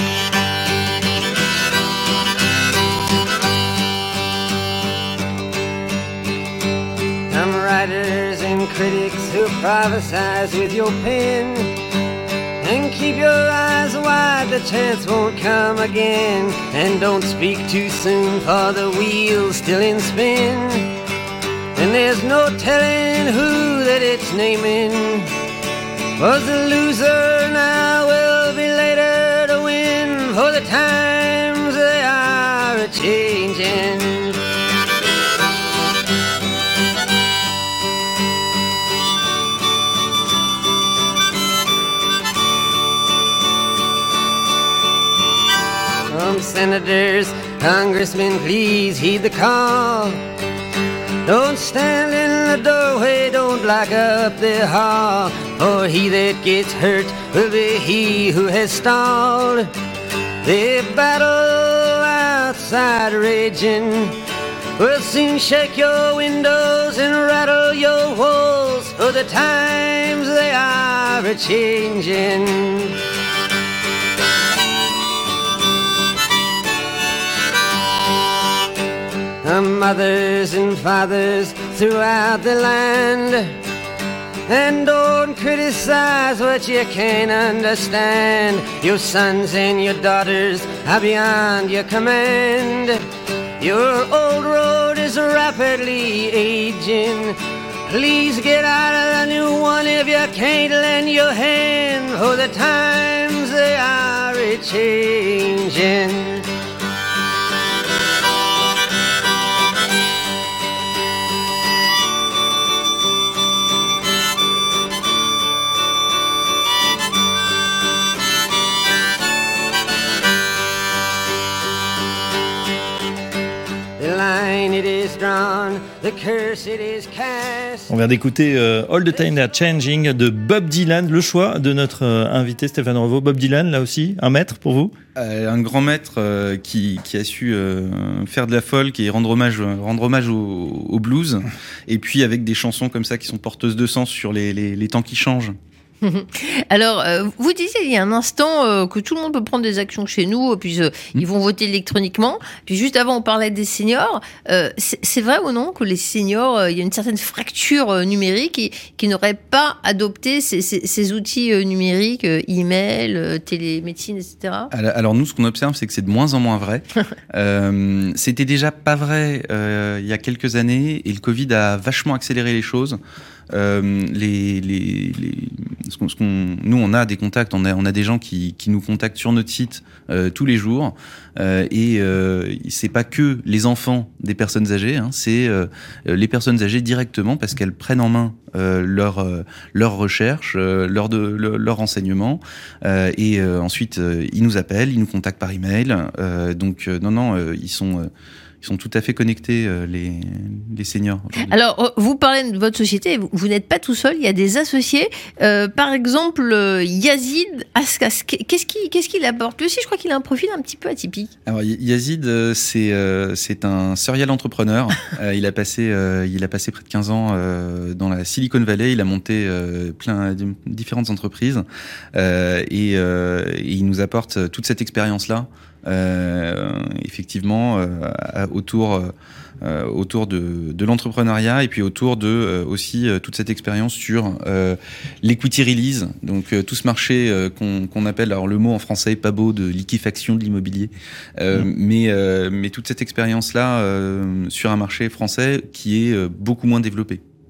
Some writers and critics who prophesize with your pen, and keep your eyes wide, the chance won't come again. And don't speak too soon, for the wheel's still in spin, and there's no telling who that it's naming. Was the loser now will be later to win, for the times they are a-changing. Senators, congressmen, please heed the call. Don't stand in the doorway, don't block up the hall, for he that gets hurt will be he who has stalled. The battle outside raging will soon shake your windows and rattle your walls, for the times they are a-changing. Mothers and fathers throughout the land, and don't criticize what you can't understand. Your sons and your daughters are beyond your command. Your old road is rapidly aging. Please get out of the new one if you can't lend your hand, for the times they are a-changing. On vient d'écouter All the Time They're Changing de Bob Dylan. Le choix de notre invité Stéphane Revaux. Bob Dylan, là aussi, un maître pour vous? Un grand maître qui a su faire de la folk et rendre hommage au blues. Et puis avec des chansons comme ça qui sont porteuses de sens sur les temps qui changent. Alors, vous disiez il y a un instant que tout le monde peut prendre des actions chez nous, puis ils vont voter électroniquement. Puis juste avant, on parlait des seniors. C'est vrai ou non que les seniors, il y a une certaine fracture numérique et qui n'auraient pas adopté ces outils numériques, email, télémédecine, etc. Alors nous, ce qu'on observe, c'est que c'est de moins en moins vrai. C'était déjà pas vrai il y a quelques années, et le Covid a vachement accéléré les choses. Nous on a des contacts, on a des gens qui nous contactent sur notre site tous les jours, et c'est pas que les enfants des personnes âgées, hein, c'est les personnes âgées directement, parce qu'elles prennent en main leur recherche, leur renseignement, et ensuite ils nous appellent, ils nous contactent par email, donc ils sont tout à fait connectés, les seniors. Alors, vous parlez de votre société, vous n'êtes pas tout seul, il y a des associés. Par exemple, Yazid Askas, qu'est-ce qu'il apporte? Lui aussi, je crois qu'il a un profil un petit peu atypique. Alors, Yazid, c'est un serial entrepreneur. Il a passé près de 15 ans dans la Silicon Valley. Il a monté plein de différentes entreprises. Et il nous apporte toute cette expérience-là. Effectivement, autour de l'entrepreneuriat, et puis autour de aussi toute cette expérience sur l'equity release, donc tout ce marché qu'on appelle, alors le mot en français est pas beau, de liquéfaction de l'immobilier, mais toute cette expérience là sur un marché français qui est beaucoup moins développé.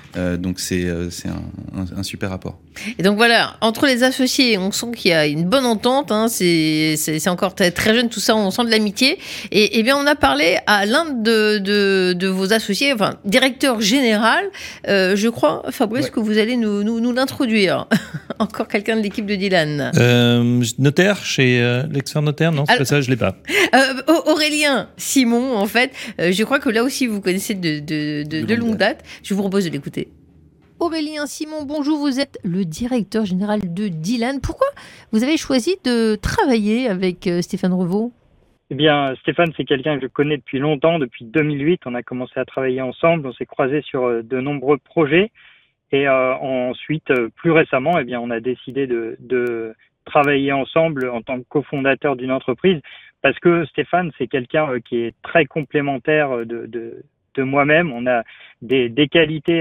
Donc c'est un super rapport. Et donc voilà, entre les associés, on sent qu'il y a une bonne entente. Hein, c'est encore très, très jeune tout ça, on sent de l'amitié. Et bien on a parlé à l'un de vos associés, enfin directeur général, je crois, Fabrice, que vous allez nous l'introduire. Encore quelqu'un de l'équipe de Dylan. Notaire chez l'expert notaire, non, c'est pas ça, je l'ai pas. Aurélien Simon, en fait, je crois que là aussi vous connaissez de longue date. Je vous propose de l'écouter. Aurélien Simon, bonjour, vous êtes le directeur général de Dylan. Pourquoi vous avez choisi de travailler avec Stéphane Revaux ? Eh bien, Stéphane, c'est quelqu'un que je connais depuis longtemps, depuis 2008. On a commencé à travailler ensemble, on s'est croisés sur de nombreux projets. Et ensuite, plus récemment, eh bien, on a décidé de travailler ensemble en tant que cofondateur d'une entreprise, parce que Stéphane, c'est quelqu'un qui est très complémentaire de moi-même. On a des qualités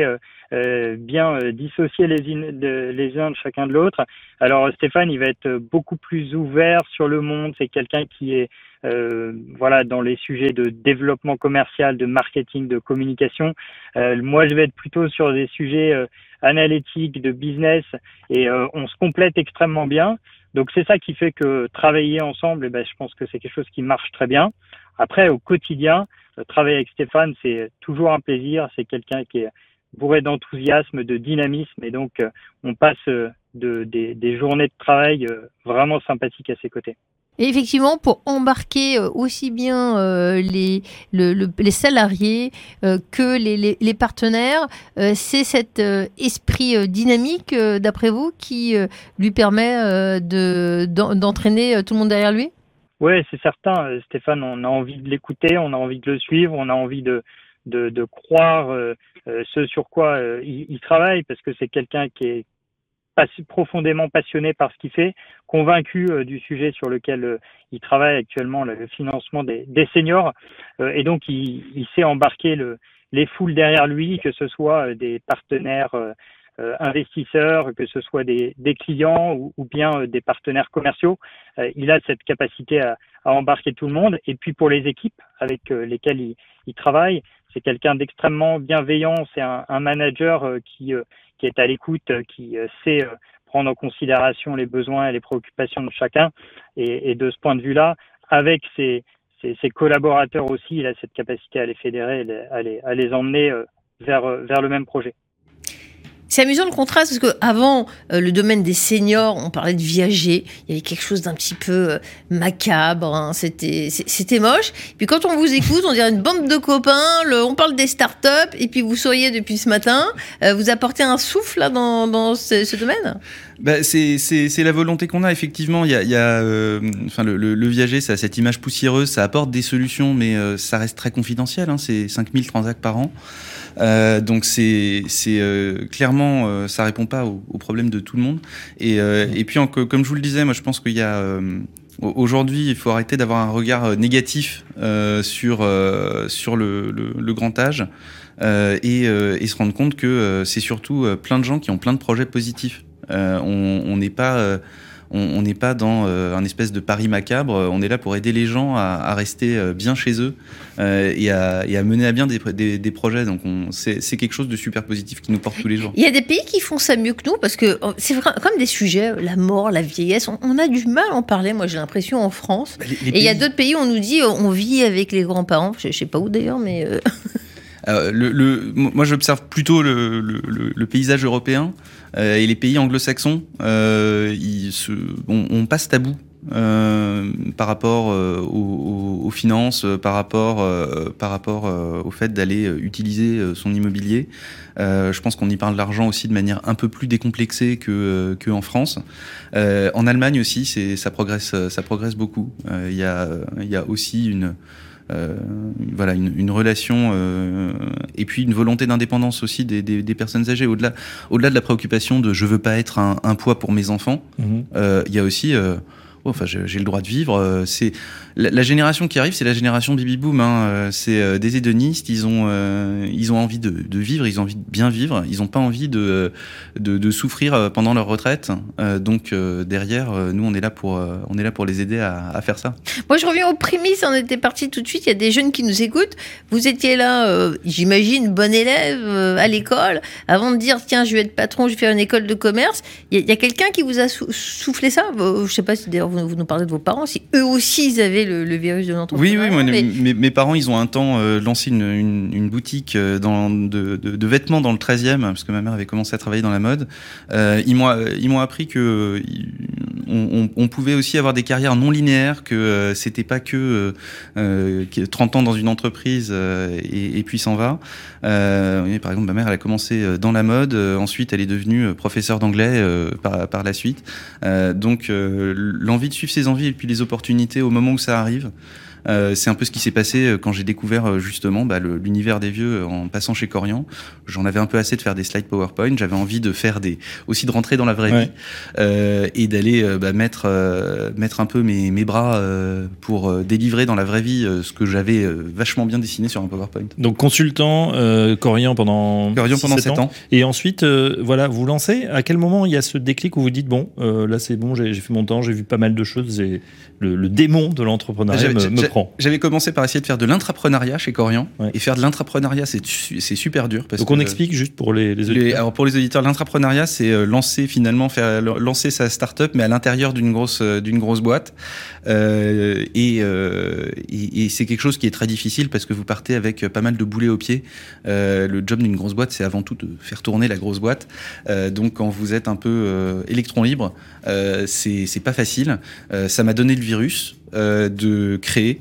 bien dissociées les uns de chacun de l'autre. Alors Stéphane, il va être beaucoup plus ouvert sur le monde. C'est quelqu'un qui est dans les sujets de développement commercial, de marketing, de communication. Moi, je vais être plutôt sur des sujets analytiques, de business, et on se complète extrêmement bien. Donc c'est ça qui fait que travailler ensemble, je pense que c'est quelque chose qui marche très bien. Après, au quotidien, travailler avec Stéphane, c'est toujours un plaisir. C'est quelqu'un qui est bourré d'enthousiasme, de dynamisme, et donc on passe des journées de travail vraiment sympathiques à ses côtés. Et effectivement, pour embarquer aussi bien les salariés que les partenaires, c'est cet esprit dynamique, d'après vous, qui lui permet d'entraîner tout le monde derrière lui ? Oui, c'est certain. Stéphane, on a envie de l'écouter, on a envie de le suivre, on a envie de croire ce sur quoi il travaille, parce que c'est quelqu'un qui est profondément passionné par ce qu'il fait, convaincu du sujet sur lequel il travaille actuellement, le financement des seniors, et donc il sait embarquer les foules derrière lui, que ce soit des partenaires investisseurs, que ce soit des clients ou bien des partenaires commerciaux. Il a cette capacité à embarquer tout le monde. Et puis pour les équipes avec lesquelles il travaille, c'est quelqu'un d'extrêmement bienveillant. C'est un manager qui est à l'écoute, qui sait prendre en considération les besoins et les préoccupations de chacun. Et de ce point de vue-là, avec ses collaborateurs aussi, il a cette capacité à les fédérer, à les emmener vers le même projet. C'est amusant le contraste, parce qu'avant, le domaine des seniors, on parlait de viager, il y avait quelque chose d'un petit peu macabre, hein, c'était moche. Puis quand on vous écoute, on dirait une bande de copains, on parle des startups, et puis vous souriez depuis ce matin. Vous apportez un souffle là, dans ce domaine ? C'est la volonté qu'on a, effectivement. Il y a le viager, ça a cette image poussiéreuse, ça apporte des solutions, mais ça reste très confidentiel, hein, c'est 5000 transacts par an. Donc c'est clairement ça répond pas aux problèmes de tout le monde, et puis comme je vous le disais, moi je pense qu'il y a aujourd'hui il faut arrêter d'avoir un regard négatif sur le grand âge, et se rendre compte que c'est surtout plein de gens qui ont plein de projets positifs. On n'est pas dans un espèce de pari macabre. On est là pour aider les gens à rester bien chez eux, et à mener à bien des projets. Donc c'est quelque chose de super positif qui nous porte tous les jours. Il y a des pays qui font ça mieux que nous, parce que c'est comme des sujets, la mort, la vieillesse, on a du mal à en parler, moi j'ai l'impression, en France. Et il y a d'autres pays où on nous dit on vit avec les grands-parents, je sais pas où d'ailleurs, mais... Moi j'observe plutôt le paysage européen et les pays anglo-saxons. On passe tabou par rapport aux finances, par rapport au fait d'aller utiliser son immobilier. Je pense qu'on y parle d'argent aussi de manière un peu plus décomplexée que en France. En Allemagne aussi, ça progresse beaucoup. Il y a aussi une relation et puis une volonté d'indépendance aussi des personnes âgées, au-delà de la préoccupation de je veux pas être un poids pour mes enfants. Il y a aussi Enfin, j'ai le droit de vivre. C'est la génération qui arrive, c'est la génération baby boom. C'est des hédonistes. Ils ont envie de vivre. Ils ont envie de bien vivre. Ils n'ont pas envie de souffrir pendant leur retraite. Donc derrière, nous, on est là pour les aider à faire ça. Moi, je reviens aux prémices. On était parti tout de suite. Il y a des jeunes qui nous écoutent. Vous étiez là, j'imagine, bon élève à l'école. Avant de dire, tiens, je vais être patron, je vais faire une école de commerce. Il y a quelqu'un qui vous a soufflé ça. Je sais pas si d'ailleurs vous nous parlez de vos parents, si eux aussi ils avaient le virus de l'entrepreneuriat. Oui, mes parents, ils ont un temps lancé une boutique de vêtements dans le 13e, parce que ma mère avait commencé à travailler dans la mode. Ils m'ont appris que on pouvait aussi avoir des carrières non linéaires, que c'était pas que 30 ans dans une entreprise et puis s'en va. Par exemple, ma mère, elle a commencé dans la mode, ensuite elle est devenue professeure d'anglais par la suite. Donc l'envie de suivre ses envies et puis les opportunités au moment où ça arrive. C'est un peu ce qui s'est passé quand j'ai découvert justement l'univers des vieux en passant chez Korian. J'en avais un peu assez de faire des slides PowerPoint. J'avais envie de faire aussi de rentrer dans la vraie vie et d'aller mettre un peu mes bras pour délivrer dans la vraie vie ce que j'avais vachement bien dessiné sur un PowerPoint. Donc consultant Korian pendant 7 ans. Et ensuite, vous lancez. À quel moment il y a ce déclic où vous dites là c'est bon, j'ai fait mon temps, j'ai vu pas mal de choses et le démon de l'entrepreneuriat me prend. J'avais commencé par essayer de faire de l'intrapreneuriat chez Korian. Et faire de l'intrapreneuriat, c'est super dur. Donc on explique juste pour les auditeurs. Alors pour les auditeurs, l'intrapreneuriat, c'est lancer sa start-up, mais à l'intérieur d'une grosse boîte. Et c'est quelque chose qui est très difficile parce que vous partez avec pas mal de boulets aux pieds. Le job d'une grosse boîte, c'est avant tout de faire tourner la grosse boîte. Donc quand vous êtes un peu électron libre, c'est pas facile. Ça m'a donné le virus de créer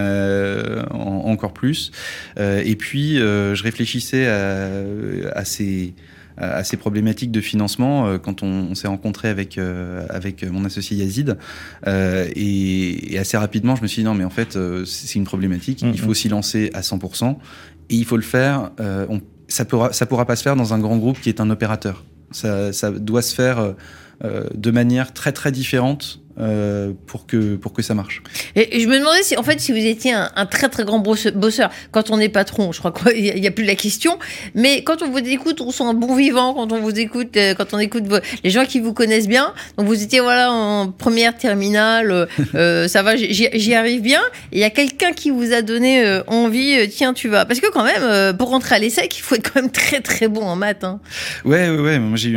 encore plus. Et puis je réfléchissais à ces problématiques de financement quand on s'est rencontré avec mon associé Yazid, et assez rapidement je me suis dit non mais en fait c'est une problématique, il faut s'y lancer à 100% et il faut le faire. Ça pourra pas se faire dans un grand groupe qui est un opérateur. Ça doit se faire de manière très très différente pour que ça marche. Et je me demandais si vous étiez un très très grand bosseur. Quand on est patron, je crois qu'il n'y a plus la question, mais quand on vous écoute, on sent un bon vivant, quand on vous écoute, quand on écoute les gens qui vous connaissent bien. Donc vous étiez en première terminale, ça va, j'y arrive bien. Et il y a quelqu'un qui vous a donné envie, tiens tu vas. Parce que quand même, pour rentrer à l'ESSEC, il faut être quand même très très bon en maths. Hein. Ouais. Moi j'ai eu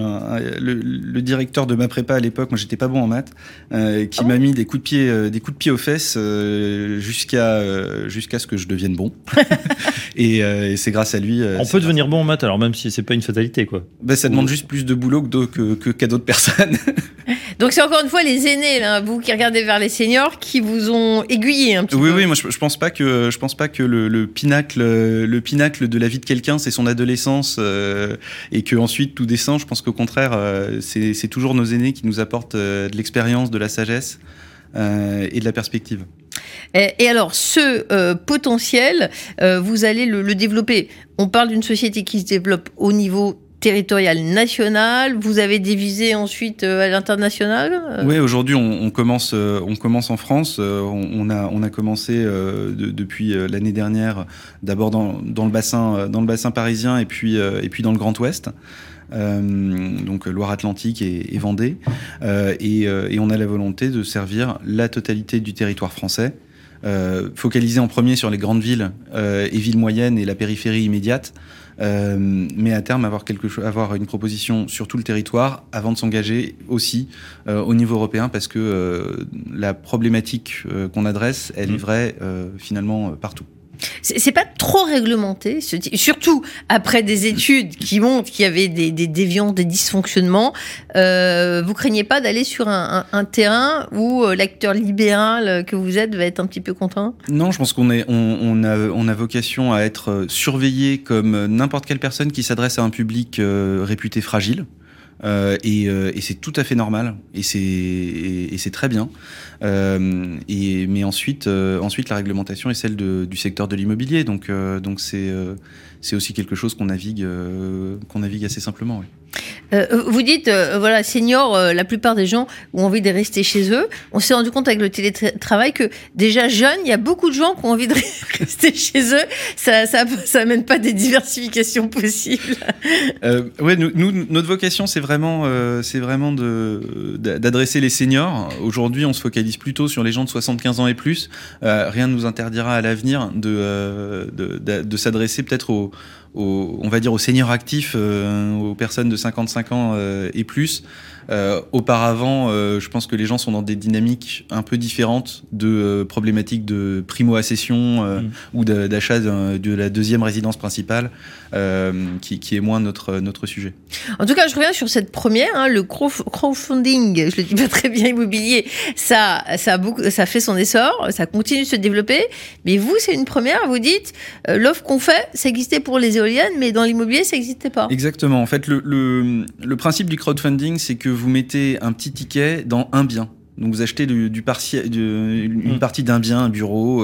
le directeur de ma prépa à l'époque. Moi j'étais pas bon en maths. Qui m'a mis des coups de pied aux fesses jusqu'à ce que je devienne bon. et c'est grâce à lui. On peut devenir bon en maths, alors même si c'est pas une fatalité, quoi. Ça demande juste plus de boulot qu'à d'autres personnes. Donc c'est encore une fois les aînés, là, vous qui regardez vers les seniors, qui vous ont aiguillé un petit peu. Oui, moi je pense pas que le pinacle de la vie de quelqu'un c'est son adolescence et que ensuite tout descend. Je pense qu'au contraire c'est toujours nos aînés qui nous apportent de l'expérience, de la sagesse et de la perspective. Et alors, ce potentiel, vous allez le développer. On parle d'une société qui se développe au niveau territorial national. Vous avez des visées ensuite à l'international. Oui, aujourd'hui on commence en France. On a commencé depuis l'année dernière, d'abord dans le bassin parisien et puis dans le Grand Ouest. Donc Loire-Atlantique et Vendée, et on a la volonté de servir la totalité du territoire français, focalisé en premier sur les grandes villes et villes moyennes et la périphérie immédiate, mais à terme avoir une proposition sur tout le territoire avant de s'engager aussi au niveau européen, parce que la problématique qu'on adresse, elle est vraie finalement partout. C'est pas trop réglementé, surtout après des études qui montrent qu'il y avait des déviances, des dysfonctionnements. Vous craignez pas d'aller sur un terrain où l'acteur libéral que vous êtes va être un petit peu contraint ? Non, je pense qu'on a vocation à être surveillé comme n'importe quelle personne qui s'adresse à un public réputé fragile. Et c'est tout à fait normal et c'est très bien. Mais ensuite la réglementation est celle du secteur de l'immobilier, donc c'est aussi quelque chose qu'on navigue assez simplement. Oui. Vous dites, voilà, seniors, la plupart des gens ont envie de rester chez eux. On s'est rendu compte avec le télétravail que déjà jeunes, il y a beaucoup de gens qui ont envie de rester chez eux. Ça amène pas des diversifications possibles. Ouais, nous, notre vocation, c'est vraiment d'adresser les seniors. Aujourd'hui, on se focalise plutôt sur les gens de 75 ans et plus. Rien ne nous interdira à l'avenir de s'adresser peut-être on va dire aux seniors actifs, aux personnes de 55 ans et plus. Auparavant, je pense que les gens sont dans des dynamiques un peu différentes de problématiques de primo-accession ou d'achat de la deuxième résidence principale, qui est moins notre sujet. En tout cas, je reviens sur cette première, le crowdfunding, je le dis pas très bien, immobilier, ça fait son essor, ça continue de se développer, mais vous, c'est une première, vous dites, l'offre qu'on fait, ça existait pour les éoliennes, mais dans l'immobilier, ça n'existait pas. Exactement. En fait, le principe du crowdfunding, c'est que vous mettez un petit ticket dans un bien. Donc vous achetez une partie d'un bien, un bureau,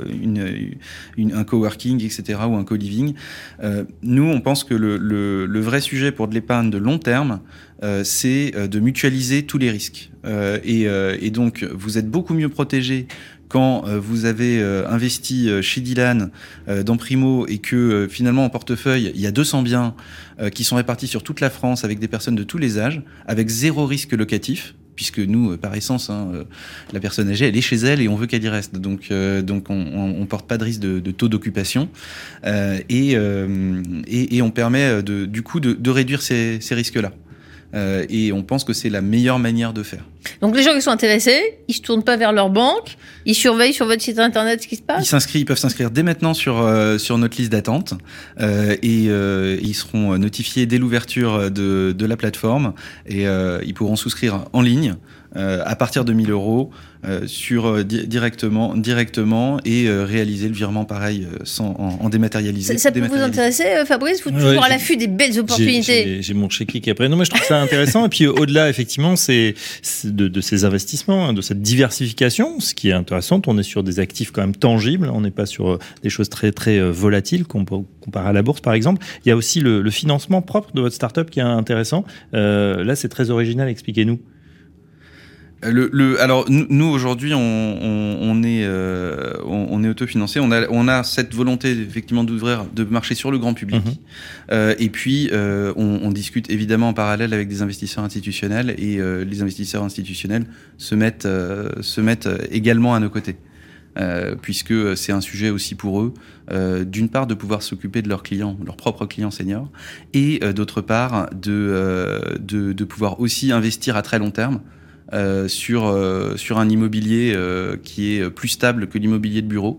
un coworking, etc., ou un co-living. Nous, on pense que le vrai sujet pour de l'épargne de long terme, c'est de mutualiser tous les risques. Et donc, vous êtes beaucoup mieux protégé quand vous avez investi chez Dylan dans Primo et que finalement en portefeuille, il y a 200 biens qui sont répartis sur toute la France avec des personnes de tous les âges, avec zéro risque locatif. Puisque nous, par essence, la personne âgée, elle est chez elle et on veut qu'elle y reste. Donc on porte pas de risque de taux d'occupation et on permet du coup de réduire ces risques-là. Et on pense que c'est la meilleure manière de faire. Donc les gens qui sont intéressés, ils se tournent pas vers leur banque, ils surveillent sur votre site internet ce qui se passe. Ils peuvent s'inscrire dès maintenant sur notre liste d'attente et ils seront notifiés dès l'ouverture de la plateforme et ils pourront souscrire en ligne à partir de 1 000 € directement et réaliser le virement pareil en dématérialisé. Ça peut vous intéresser, Fabrice? Vous êtes toujours à l'affût des belles opportunités. J'ai mon chéquier qui est prêt. Non, mais je trouve ça intéressant. Et puis au-delà, effectivement, c'est de ces investissements, de cette diversification, ce qui est intéressant. On est sur des actifs quand même tangibles. On n'est pas sur des choses très très volatiles comparé à la bourse, par exemple. Il y a aussi le financement propre de votre start-up qui est intéressant. Là, c'est très original. Expliquez-nous. Alors nous aujourd'hui on est autofinancé. On a cette volonté effectivement de marcher sur le grand public. Et puis on discute évidemment en parallèle avec des investisseurs institutionnels et les investisseurs institutionnels se mettent également à nos côtés. Puisque c'est un sujet aussi pour eux, d'une part de pouvoir s'occuper de leurs clients, leurs propres clients seniors, et d'autre part de pouvoir aussi investir à très long terme. Sur un immobilier qui est plus stable que l'immobilier de bureau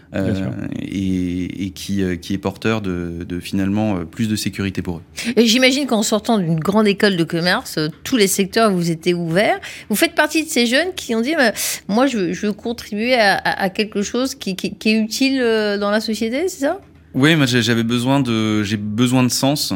et qui est porteur de finalement plus de sécurité pour eux. Et j'imagine qu'en sortant d'une grande école de commerce, tous les secteurs vous étaient ouverts. Vous faites partie de ces jeunes qui ont dit moi je veux contribuer à quelque chose qui est utile dans la société, c'est ça ? Oui, moi j'ai besoin de sens.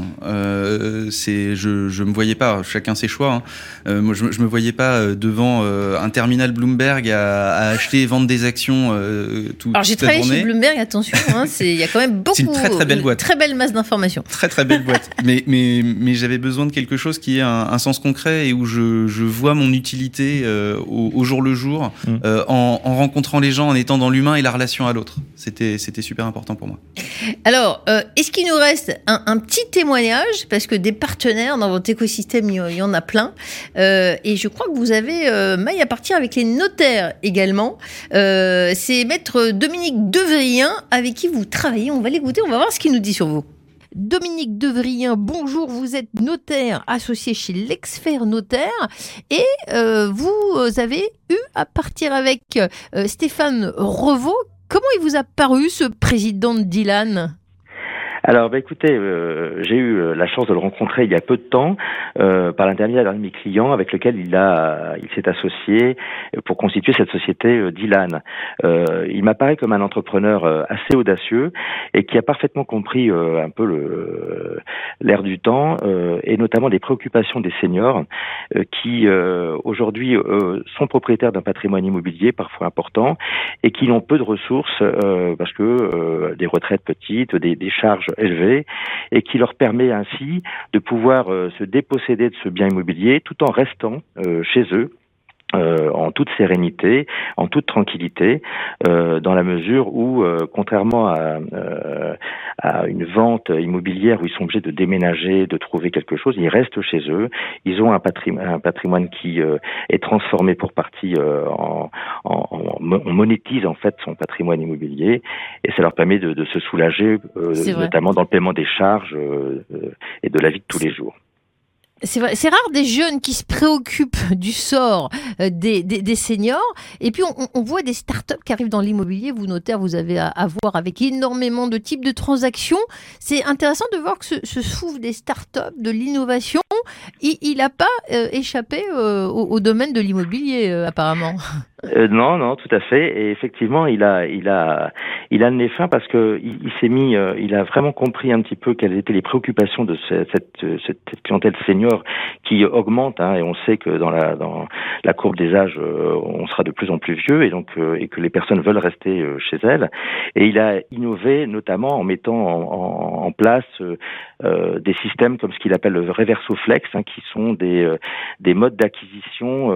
Je me voyais pas, chacun ses choix. Moi je me voyais pas devant un terminal Bloomberg à acheter et vendre des actions toute la journée. Alors j'ai travaillé chez Bloomberg, attention, il y a quand même beaucoup. C'est une très très belle boîte. Très belle masse d'informations. Très très belle boîte. mais j'avais besoin de quelque chose qui ait un sens concret et où je vois mon utilité au jour le jour, en rencontrant les gens, en étant dans l'humain et la relation à l'autre. C'était super important pour moi. Alors, est-ce qu'il nous reste un petit témoignage, parce que des partenaires dans votre écosystème, il y en a plein, et je crois que vous avez maille à partir avec les notaires également. C'est maître Dominique Devrien avec qui vous travaillez. On va l'écouter, on va voir ce qu'il nous dit sur vous. Dominique Devrien, bonjour, vous êtes notaire associé chez l'Expert Notaire et vous avez eu à partir avec Stéphane Revaux. Comment il vous a paru, ce président de Dylan ? Alors, écoutez, j'ai eu la chance de le rencontrer il y a peu de temps par l'intermédiaire d'un de mes clients avec lequel il s'est associé pour constituer cette société Dylan. Il m'apparaît comme un entrepreneur assez audacieux et qui a parfaitement compris un peu l'air du temps et notamment les préoccupations des seniors qui aujourd'hui sont propriétaires d'un patrimoine immobilier parfois important et qui n'ont peu de ressources parce que des retraites petites, des charges élevée et qui leur permet ainsi de pouvoir se déposséder de ce bien immobilier tout en restant chez eux. En toute sérénité, en toute tranquillité, dans la mesure où, contrairement à une vente immobilière où ils sont obligés de déménager, de trouver quelque chose, ils restent chez eux. Ils ont un patrimoine qui est transformé pour partie on monétise en fait son patrimoine immobilier et ça leur permet de se soulager, notamment dans le paiement des charges et de la vie de tous les jours. C'est vrai, c'est rare des jeunes qui se préoccupent du sort des seniors. Et puis, on voit des startups qui arrivent dans l'immobilier. Vous, notaire, vous avez à voir avec énormément de types de transactions. C'est intéressant de voir que ce souffle des startups, de l'innovation, il n'a pas échappé au domaine de l'immobilier, apparemment. Non, tout à fait. Et effectivement, il a le nez fin parce que il s'est mis, il a vraiment compris un petit peu quelles étaient les préoccupations de cette clientèle senior qui augmente, et on sait que dans la courbe des âges, on sera de plus en plus vieux et donc et que les personnes veulent rester chez elles. Et il a innové notamment en mettant en place des systèmes comme ce qu'il appelle le reverso flex, qui sont des modes d'acquisition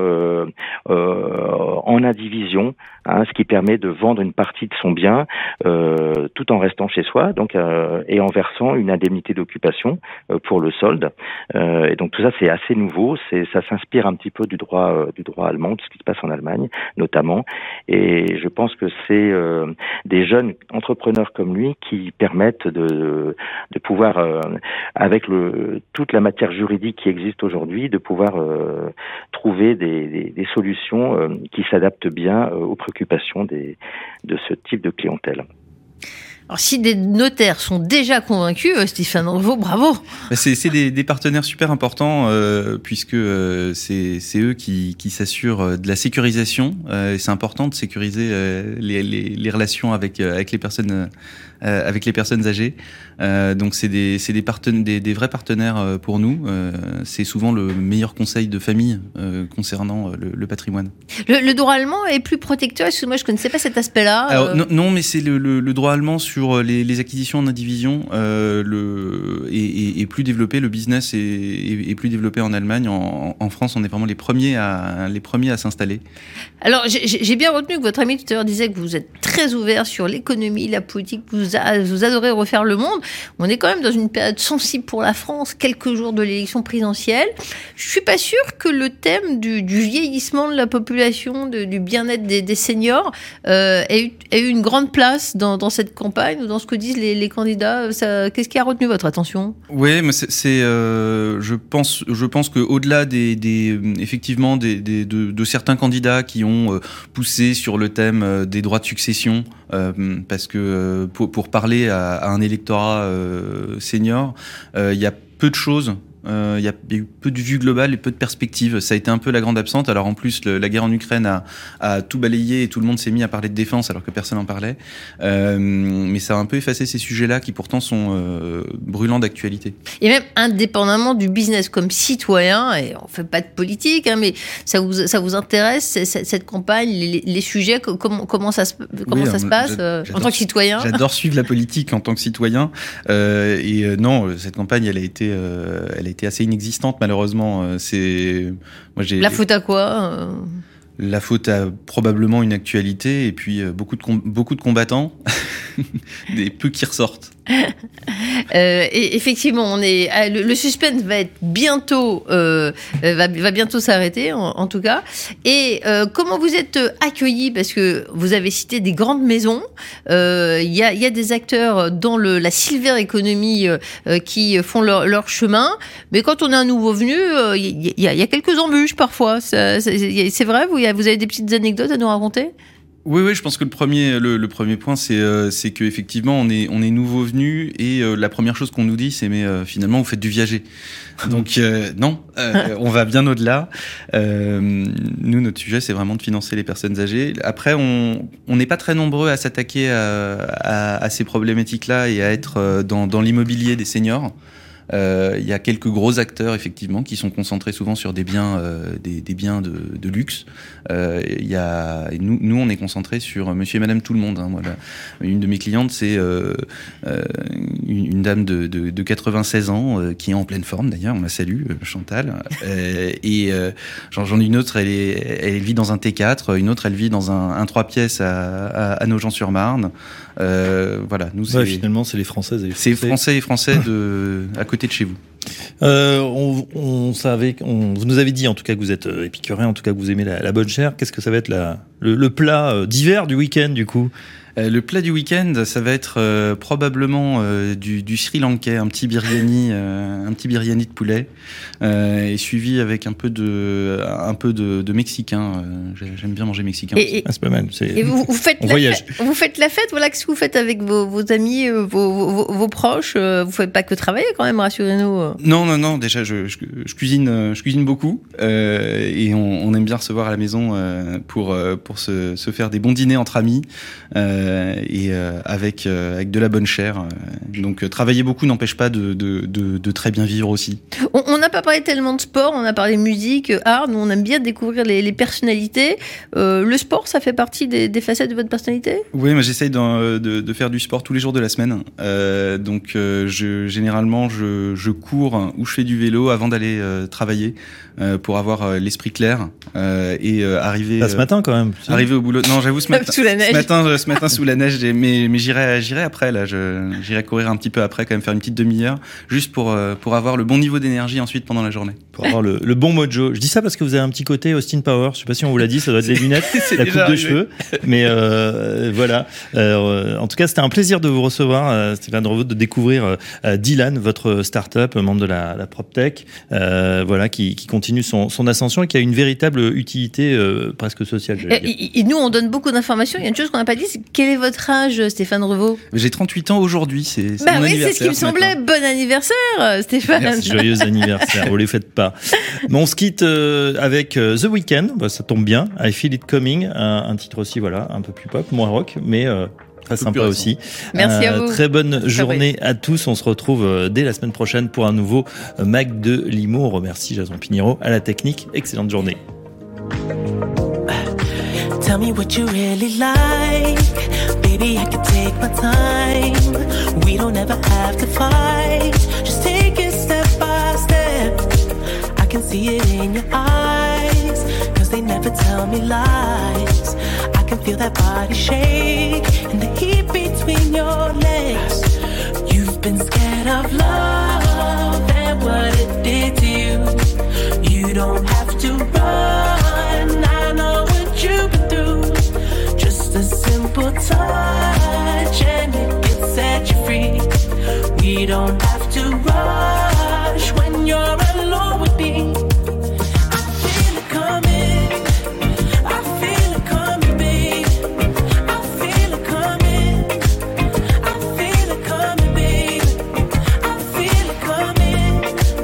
en indivision, ce qui permet de vendre une partie de son bien tout en restant chez soi, donc et en versant une indemnité d'occupation pour le solde. Et donc tout ça c'est assez nouveau, ça s'inspire un petit peu du droit allemand, de ce qui se passe en Allemagne notamment. Et je pense que c'est des jeunes entrepreneurs comme lui qui permettent de pouvoir avec toute la matière juridique qui existe aujourd'hui, de pouvoir trouver des solutions qui s'adaptent bien aux préoccupations de ce type de clientèle. Alors, si des notaires sont déjà convaincus, Stéphane Revaux, bravo. C'est des partenaires super importants puisque c'est eux qui s'assurent de la sécurisation. Et c'est important de sécuriser les relations avec les personnes âgées. Donc c'est des vrais partenaires pour nous. C'est souvent le meilleur conseil de famille concernant le patrimoine. Le droit allemand est plus protecteur. Parce que moi je connaissais pas cet aspect-là. Alors, non, mais c'est le droit allemand sur les acquisitions en indivision est plus développé. Le business est plus développé en Allemagne. En France, on est vraiment les premiers à s'installer. Alors j'ai bien retenu que votre ami tout à l'heure disait que vous êtes très ouvert sur l'économie, la politique, vous adorez refaire le monde. On est quand même dans une période sensible pour la France, quelques jours de l'élection présidentielle. Je suis pas sûre que le thème du vieillissement de la population, du bien-être des seniors ait eu une grande place dans cette campagne ou dans ce que disent les candidats. Qu'est-ce qui a retenu votre attention ? Oui, mais je pense que au-delà effectivement de certains candidats qui ont poussé sur le thème des droits de succession, parce que pour parler à un électorat senior, il y a peu de choses. Il y a eu peu de vue globale et peu de perspectives. Ça a été un peu la grande absente. Alors en plus, la guerre en Ukraine a tout balayé et tout le monde s'est mis à parler de défense alors que personne n'en parlait. Mais ça a un peu effacé ces sujets-là qui pourtant sont brûlants d'actualité. Et même indépendamment du business comme citoyen, et on fait pas de politique, mais ça vous intéresse cette campagne, les sujets, comment ça se passe en tant que citoyen ? J'adore suivre la politique en tant que citoyen. Non, cette campagne, elle a été assez inexistante malheureusement. La faute à quoi ? La faute à probablement une actualité et puis beaucoup de combattants, des peu qui ressortent. Et effectivement, le suspense va être bientôt va bientôt s'arrêter en tout cas. Et comment vous êtes accueillis, parce que vous avez cité des grandes maisons, il y a des acteurs dans la silver economy qui font leur chemin, mais quand on est un nouveau venu, il y a quelques embûches parfois. C'est vrai, vous avez des petites anecdotes à nous raconter ? Oui, je pense que le premier point, c'est que effectivement on est nouveau venu et la première chose qu'on nous dit, c'est mais finalement vous faites du viager. Donc non, on va bien au-delà. Nous, notre sujet, c'est vraiment de financer les personnes âgées. Après, on n'est pas très nombreux à s'attaquer à ces problématiques-là et à être dans l'immobilier des seniors. Il y a quelques gros acteurs effectivement qui sont concentrés souvent sur des biens, des biens de luxe. Il y a nous on est concentrés sur Monsieur et Madame Tout le Monde. Hein, voilà. Une de mes clientes c'est une dame de 96 ans qui est en pleine forme d'ailleurs. On la salue, Chantal. J'en ai une autre, elle vit dans un T4, une autre elle vit dans un 3 pièces à Nogent-sur-Marne. Voilà, nous finalement c'est les Françaises et les Français. C'est Français et Français à côté de chez vous. Vous nous avez dit en tout cas que vous êtes épicurien, en tout cas que vous aimez la bonne chair. Qu'est-ce que ça va être le plat d'hiver du week-end du coup? Le plat du week-end, ça va être probablement du Sri Lankais, un petit biryani de poulet, et suivi avec un peu de mexicain. J'aime bien manger mexicain. C'est pas mal. Et vous faites la fête. Voilà, qu'est-ce que vous faites avec vos amis, vos proches? Vous faites pas que travailler quand même, rassurez-nous. Non. Déjà, je cuisine beaucoup, et on aime bien recevoir à la maison pour se faire des bons dîners entre amis. Avec de la bonne chair. Donc travailler beaucoup n'empêche pas de très bien vivre aussi. On n'a pas parlé tellement de sport, on a parlé musique, art. Nous, on aime bien découvrir les personnalités. Le sport, ça fait partie des facettes de votre personnalité? Oui, mais j'essaye de faire du sport tous les jours de la semaine. Donc généralement, je cours ou je fais du vélo avant d'aller travailler pour avoir l'esprit clair et arriver... ce matin quand même. Arriver au boulot. Non, j'avoue, ce matin... Sous la neige. Ce matin sous la neige, mais j'irai après là. J'irai courir un petit peu après, quand même faire une petite demi-heure, juste pour avoir le bon niveau d'énergie ensuite pendant la journée. Pour avoir le bon mojo. Je dis ça parce que vous avez un petit côté Austin Powers. Je sais pas si on vous l'a dit, ça doit être les lunettes, la coupe de cheveux. Mais voilà. En tout cas, c'était un plaisir de vous recevoir, Stéphane Revaux, de découvrir Dylan, votre start-up, membre de la PropTech, voilà, qui continue son ascension et qui a une véritable utilité presque sociale. Et nous, on donne beaucoup d'informations. Il y a une chose qu'on n'a pas dit, c'est quel est votre âge, Stéphane Revaux? J'ai 38 ans aujourd'hui, c'est mon anniversaire. C'est ce qui me semblait. Bon anniversaire, Stéphane. Merci. Joyeux anniversaire, vous les faites pas. Bon, on se quitte avec The Weeknd, ça tombe bien, I Feel It Coming, un titre aussi, voilà, un peu plus pop, moins rock, mais très sympa aussi. Merci à vous. Très bonne journée à tous, on se retrouve dès la semaine prochaine pour un nouveau Mag de Limo. On remercie Jason Pinheiro à la technique, excellente journée. Tell me what you really like. Baby, I can take my time. We don't ever have to fight. Just take it step by step. I can see it in your eyes. Cause they never tell me lies. I can feel that body shake and the heat between your legs. You've been scared of love and what it did to you. You don't have to run. I know what you've been through. Just a simple touch and it can set you free. We don't have to rush when you're alone with me. I feel it coming. I feel it coming, babe. I feel it coming. I feel it coming, babe. I feel it coming.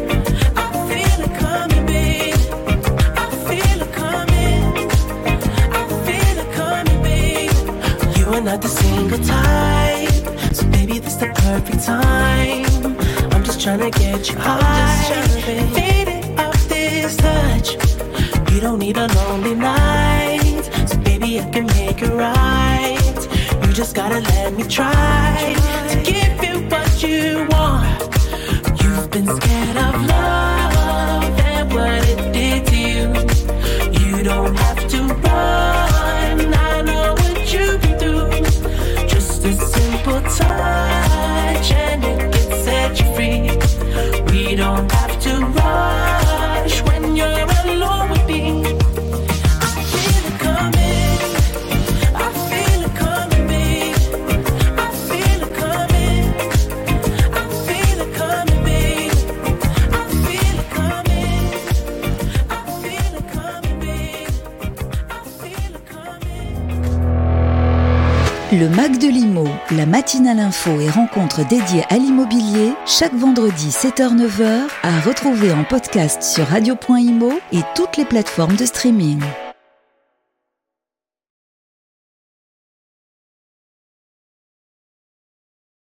I feel it coming, babe. I feel it coming. I feel it coming, babe. You are not the single type, so baby, this the perfect time. I'm just trying to get you high, faded off this touch. You don't need a lonely night, so baby, I can make it right. You just gotta let me try to give you what you want. You've been scared of love and what it did to you. You don't have to run. I know what you've been through. Just a simple touch and it can set you free. We don't have to rush when you're alone with me. I feel it coming. I feel it coming, babe. I feel it coming. I feel it coming, babe. I feel it coming. I feel it coming, babe. I feel it coming. Le Mag de Limo, la matinale info et rencontres dédiées à l'immobilier, chaque vendredi 7h-9h, à retrouver en podcast sur radio.imo et toutes les plateformes de streaming.